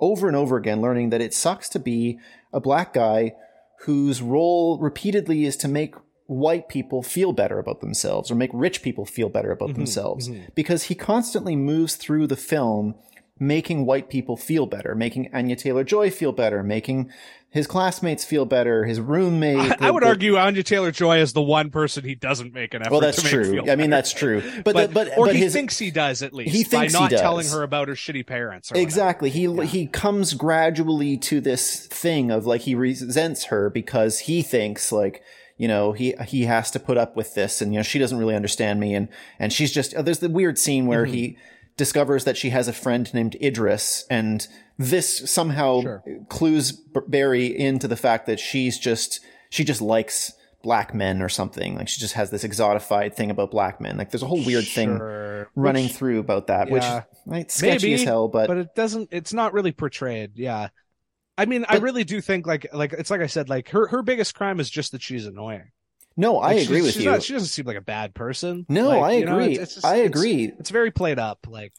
over and over again, learning that it sucks to be a black guy whose role repeatedly is to make white people feel better about themselves or make rich people feel better about themselves. Because he constantly moves through the film making white people feel better, making Anya Taylor-Joy feel better, making his classmates feel better, his roommate. I would argue Anya Taylor-Joy is the one person he doesn't make an effort well, that's to make true. feel I mean, better. that's true. But he thinks he does, at least. He thinks by not he does. telling her about her shitty parents. Or exactly. He comes gradually to this thing of like he resents her because he thinks like, you know, he has to put up with this, and you know she doesn't really understand me, and she's just there's the weird scene where he discovers that she has a friend named Idris, and this somehow clues Barry into the fact that she just likes black men or something. Like she just has this exotified thing about black men. Like there's a whole weird thing running through about that, which it's sketchy as hell, but it's not really portrayed. Yeah. I mean, I really do think like it's like I said, like her biggest crime is just that she's annoying. No, I agree with you. She doesn't seem like a bad person. No, like, I agree. I agree. It's very played up. Like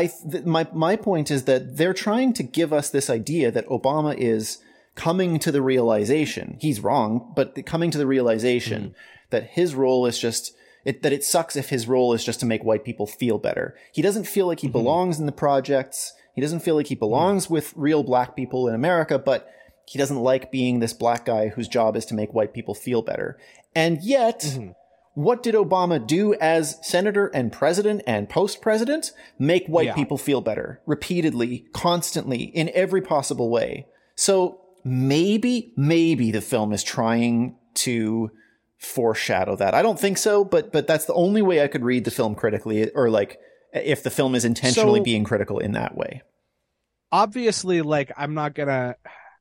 my point is that they're trying to give us this idea that Obama is coming to the realization. He's wrong, but coming to the realization that his role is just that it sucks if his role is just to make white people feel better. He doesn't feel like he belongs in the projects. He doesn't feel like he belongs with real black people in America, but he doesn't like being this black guy whose job is to make white people feel better. And yet, what did Obama do as senator and president and post-president? Make white people feel better. Repeatedly, constantly, in every possible way. So maybe the film is trying to foreshadow that. I don't think so, but that's the only way I could read the film critically, or like if the film is intentionally being critical in that way. Obviously, like I'm not gonna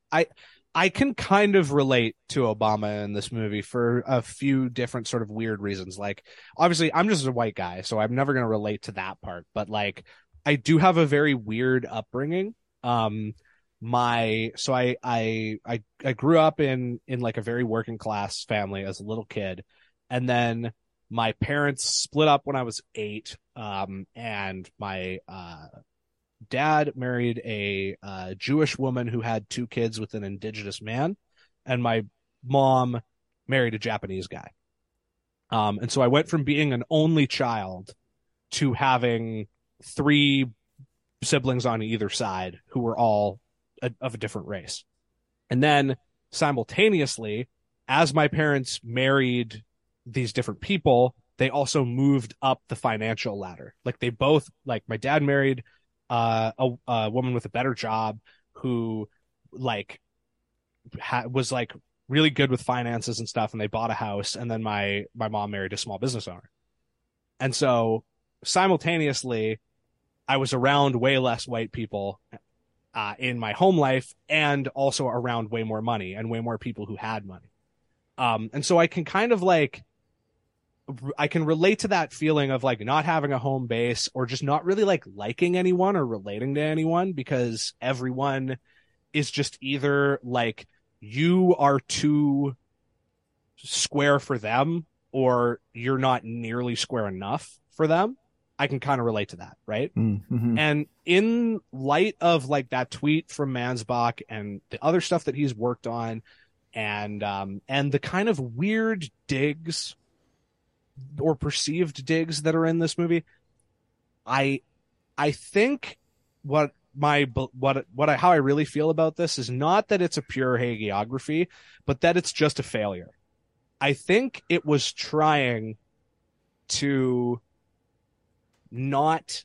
I can kind of relate to Obama in this movie for a few different sort of weird reasons. Like, obviously, I'm just a white guy, so I'm never going to relate to that part. But like, I do have a very weird upbringing. I grew up in like a very working class family as a little kid, and then my parents split up when I was 8. And my dad married a Jewish woman who had 2 kids with an indigenous man, and my mom married a Japanese guy. And so I went from being an only child to having 3 siblings on either side who were all of a different race. And then simultaneously, as my parents married these different people, they also moved up the financial ladder. Like they both, like my dad married a woman with a better job who like was like really good with finances and stuff, and they bought a house. And then my mom married a small business owner. And so simultaneously I was around way less white people in my home life, and also around way more money and way more people who had money. And so I can kind of like, I can relate to that feeling of like not having a home base, or just not really like liking anyone or relating to anyone, because everyone is just either like you are too square for them, or you're not nearly square enough for them. I can kind of relate to that, right? Mm-hmm. And in light of like that tweet from Mansbach and the other stuff that he's worked on, and the kind of weird digs or perceived digs that are in this movie, I think how I really feel about this is not that it's a pure hagiography, but that it's just a failure. I think it was trying to not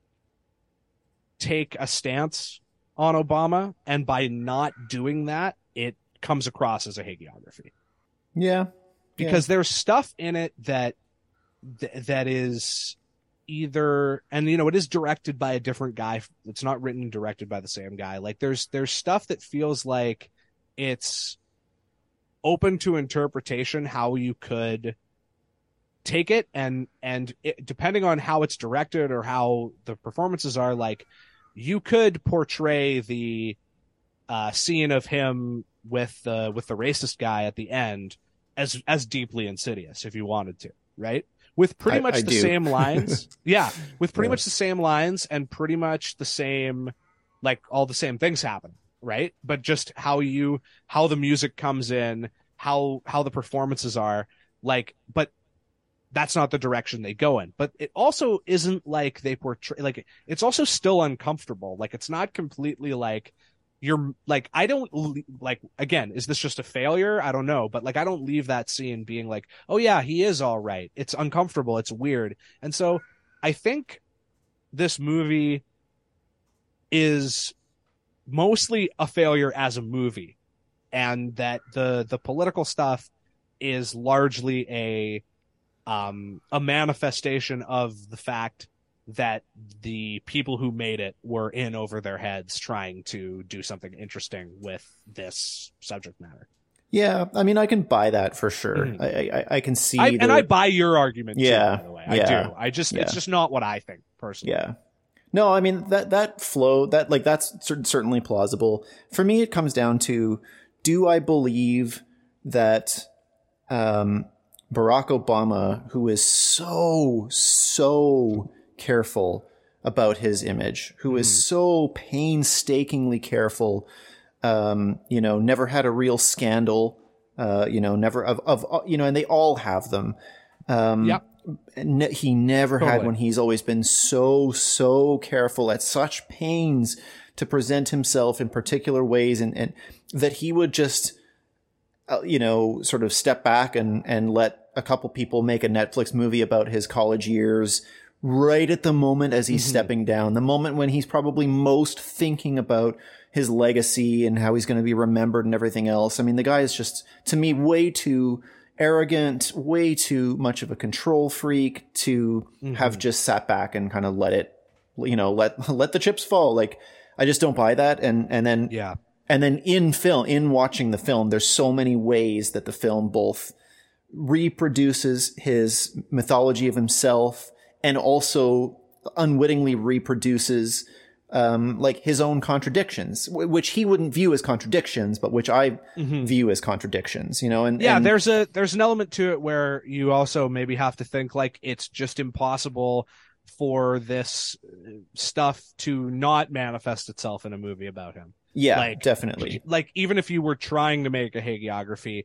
take a stance on Obama, and by not doing that, it comes across as a hagiography. Yeah. Because there's stuff in it that is either, and you know, it is directed by a different guy. It's not written and directed by the same guy. Like there's stuff that feels like it's open to interpretation, how you could take it, and it, depending on how it's directed or how the performances are, like you could portray the scene of him with the racist guy at the end as deeply insidious if you wanted to, right? With pretty much the same lines. Yeah, with pretty much the same lines and pretty much the same like all the same things happen, right? But just how the music comes in, how the performances are, like, but that's not the direction they go in. But it also isn't like they portray, like, it's also still uncomfortable. Like, it's not completely like you're like, I don't like, again, is this just a failure? I don't know. But like, I don't leave that scene being like, oh yeah, he is all right. It's uncomfortable. It's weird. And so I think this movie is mostly a failure as a movie, and that the political stuff is largely a manifestation of the fact that the people who made it were in over their heads trying to do something interesting with this subject matter. Yeah, I mean, I can buy that for sure. Mm-hmm. I can see, and I buy your argument too, by the way. Yeah, I do. It's just not what I think personally. Yeah. No, I mean, that flow, that's certainly plausible. For me, it comes down to, do I believe that Barack Obama, who is so careful about his image, who is so painstakingly careful, never had a real scandal, never and they all have them. Yep. He never had one. He's always been so careful, at such pains to present himself in particular ways, and that he would just, sort of step back and let a couple people make a Netflix movie about his college years right at the moment as he's stepping down, the moment when he's probably most thinking about his legacy and how he's going to be remembered and everything else. I mean, the guy is just, to me, way too arrogant, way too much of a control freak to have just sat back and kind of let it, let the chips fall. Like, I just don't buy that. And then in watching the film, there's so many ways that the film both reproduces his mythology of himself and also unwittingly reproduces like his own contradictions, which he wouldn't view as contradictions, but which I view as contradictions, and there's an element to it where you also maybe have to think like it's just impossible for this stuff to not manifest itself in a movie about him. Yeah, like, definitely. Like, even if you were trying to make a hagiography,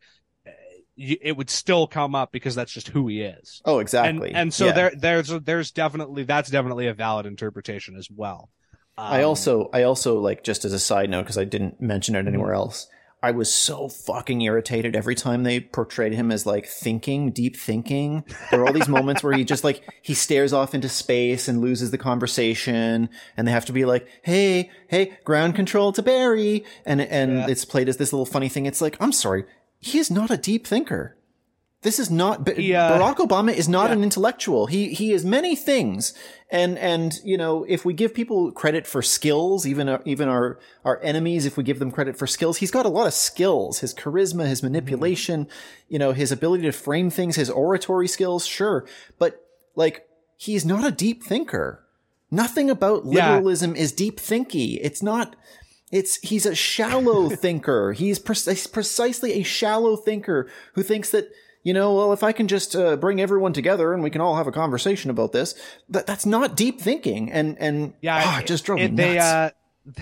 it would still come up because that's just who he is. Oh, exactly. And so there's definitely, that's definitely a valid interpretation as well. I also like, just as a side note, because I didn't mention it anywhere else, I was so fucking irritated every time they portrayed him as like deep thinking. There are all these moments where he just like, he stares off into space and loses the conversation, and they have to be like, hey, ground control to Barry. And it's played as this little funny thing. It's like, I'm sorry, he is not a deep thinker. This is not, Barack Obama is not an intellectual. He is many things. And, if we give people credit for skills, even our enemies, if we give them credit for skills, he's got a lot of skills, his charisma, his manipulation, his ability to frame things, his oratory skills. Sure. But like, he's not a deep thinker. Nothing about liberalism is deep thinky. It's not. He's a shallow thinker. He's precisely a shallow thinker who thinks that, well, if I can just bring everyone together and we can all have a conversation about this, that's not deep thinking. And it just drove me nuts.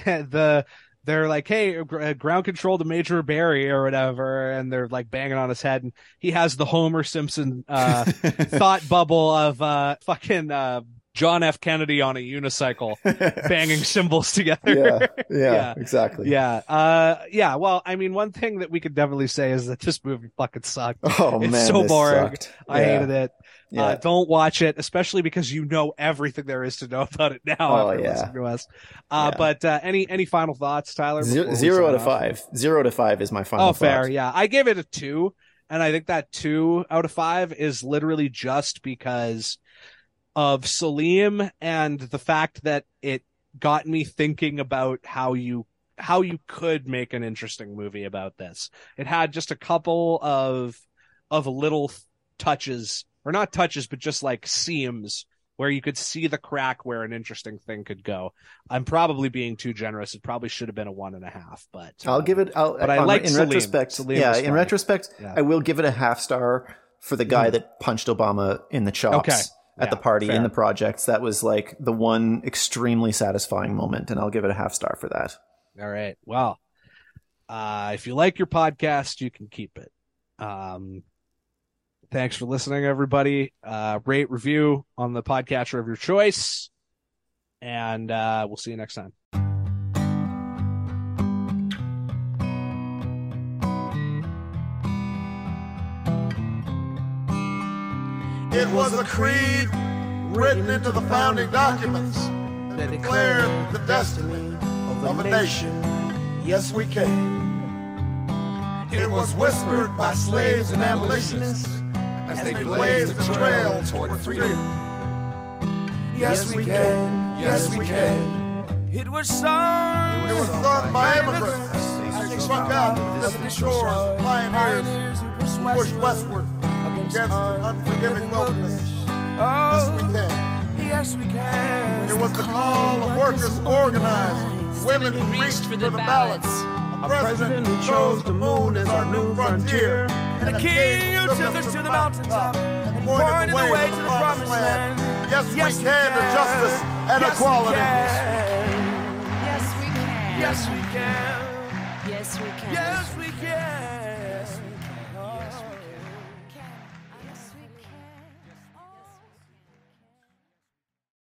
They're like, hey, ground control to Major Barry or whatever, and they're like banging on his head, and he has the Homer Simpson thought bubble of fucking John F. Kennedy on a unicycle banging cymbals together. Yeah, exactly. Yeah. Well, I mean, one thing that we could definitely say is that this movie fucking sucked. Oh, it's man, so boring. Sucked. I hated it. Yeah. Don't watch it, especially because you know everything there is to know about it now. After listening to us. But any final thoughts, Tyler? 0 out of 5. 0 out of 5 is my final thought. Fair. Yeah, I gave it a 2, and I think that 2 out of 5 is literally just because of Salim and the fact that it got me thinking about how you could make an interesting movie about this. It had just a couple of little touches, or not touches, but just like seams where you could see the crack where an interesting thing could go. I'm probably being too generous. It probably should have been a 1.5, but I'll give it. But I like in retrospect. Salim in retrospect, I will give it a half star for the guy that punched Obama in the chops. Okay. at the party in the projects. That was like the one extremely satisfying moment, and I'll give it a 0.5 star for that. All right. Well, if you like your podcast, you can keep it. Thanks for listening, everybody. Rate, review on the podcatcher of your choice, and we'll see you next time. It was a creed written into the founding documents that declared the destiny of a nation. Yes, we can. It was whispered by slaves and abolitionists as they blazed the trail toward freedom. Yes, we can. Yes, we can. It was sung. It was sung by immigrants as they struck out the distant shores of pioneers who pushed westward against the unforgiving wilderness. Yes, we can. Yes, we can. It was the call of workers organized, women who reached for the ballots, a president who chose the moon as our new frontier, and a king who took us to the mountaintop and pointed the way to the promised land. Yes, we can to justice and equality. Yes, we can. Yes, we can. Yes, we can.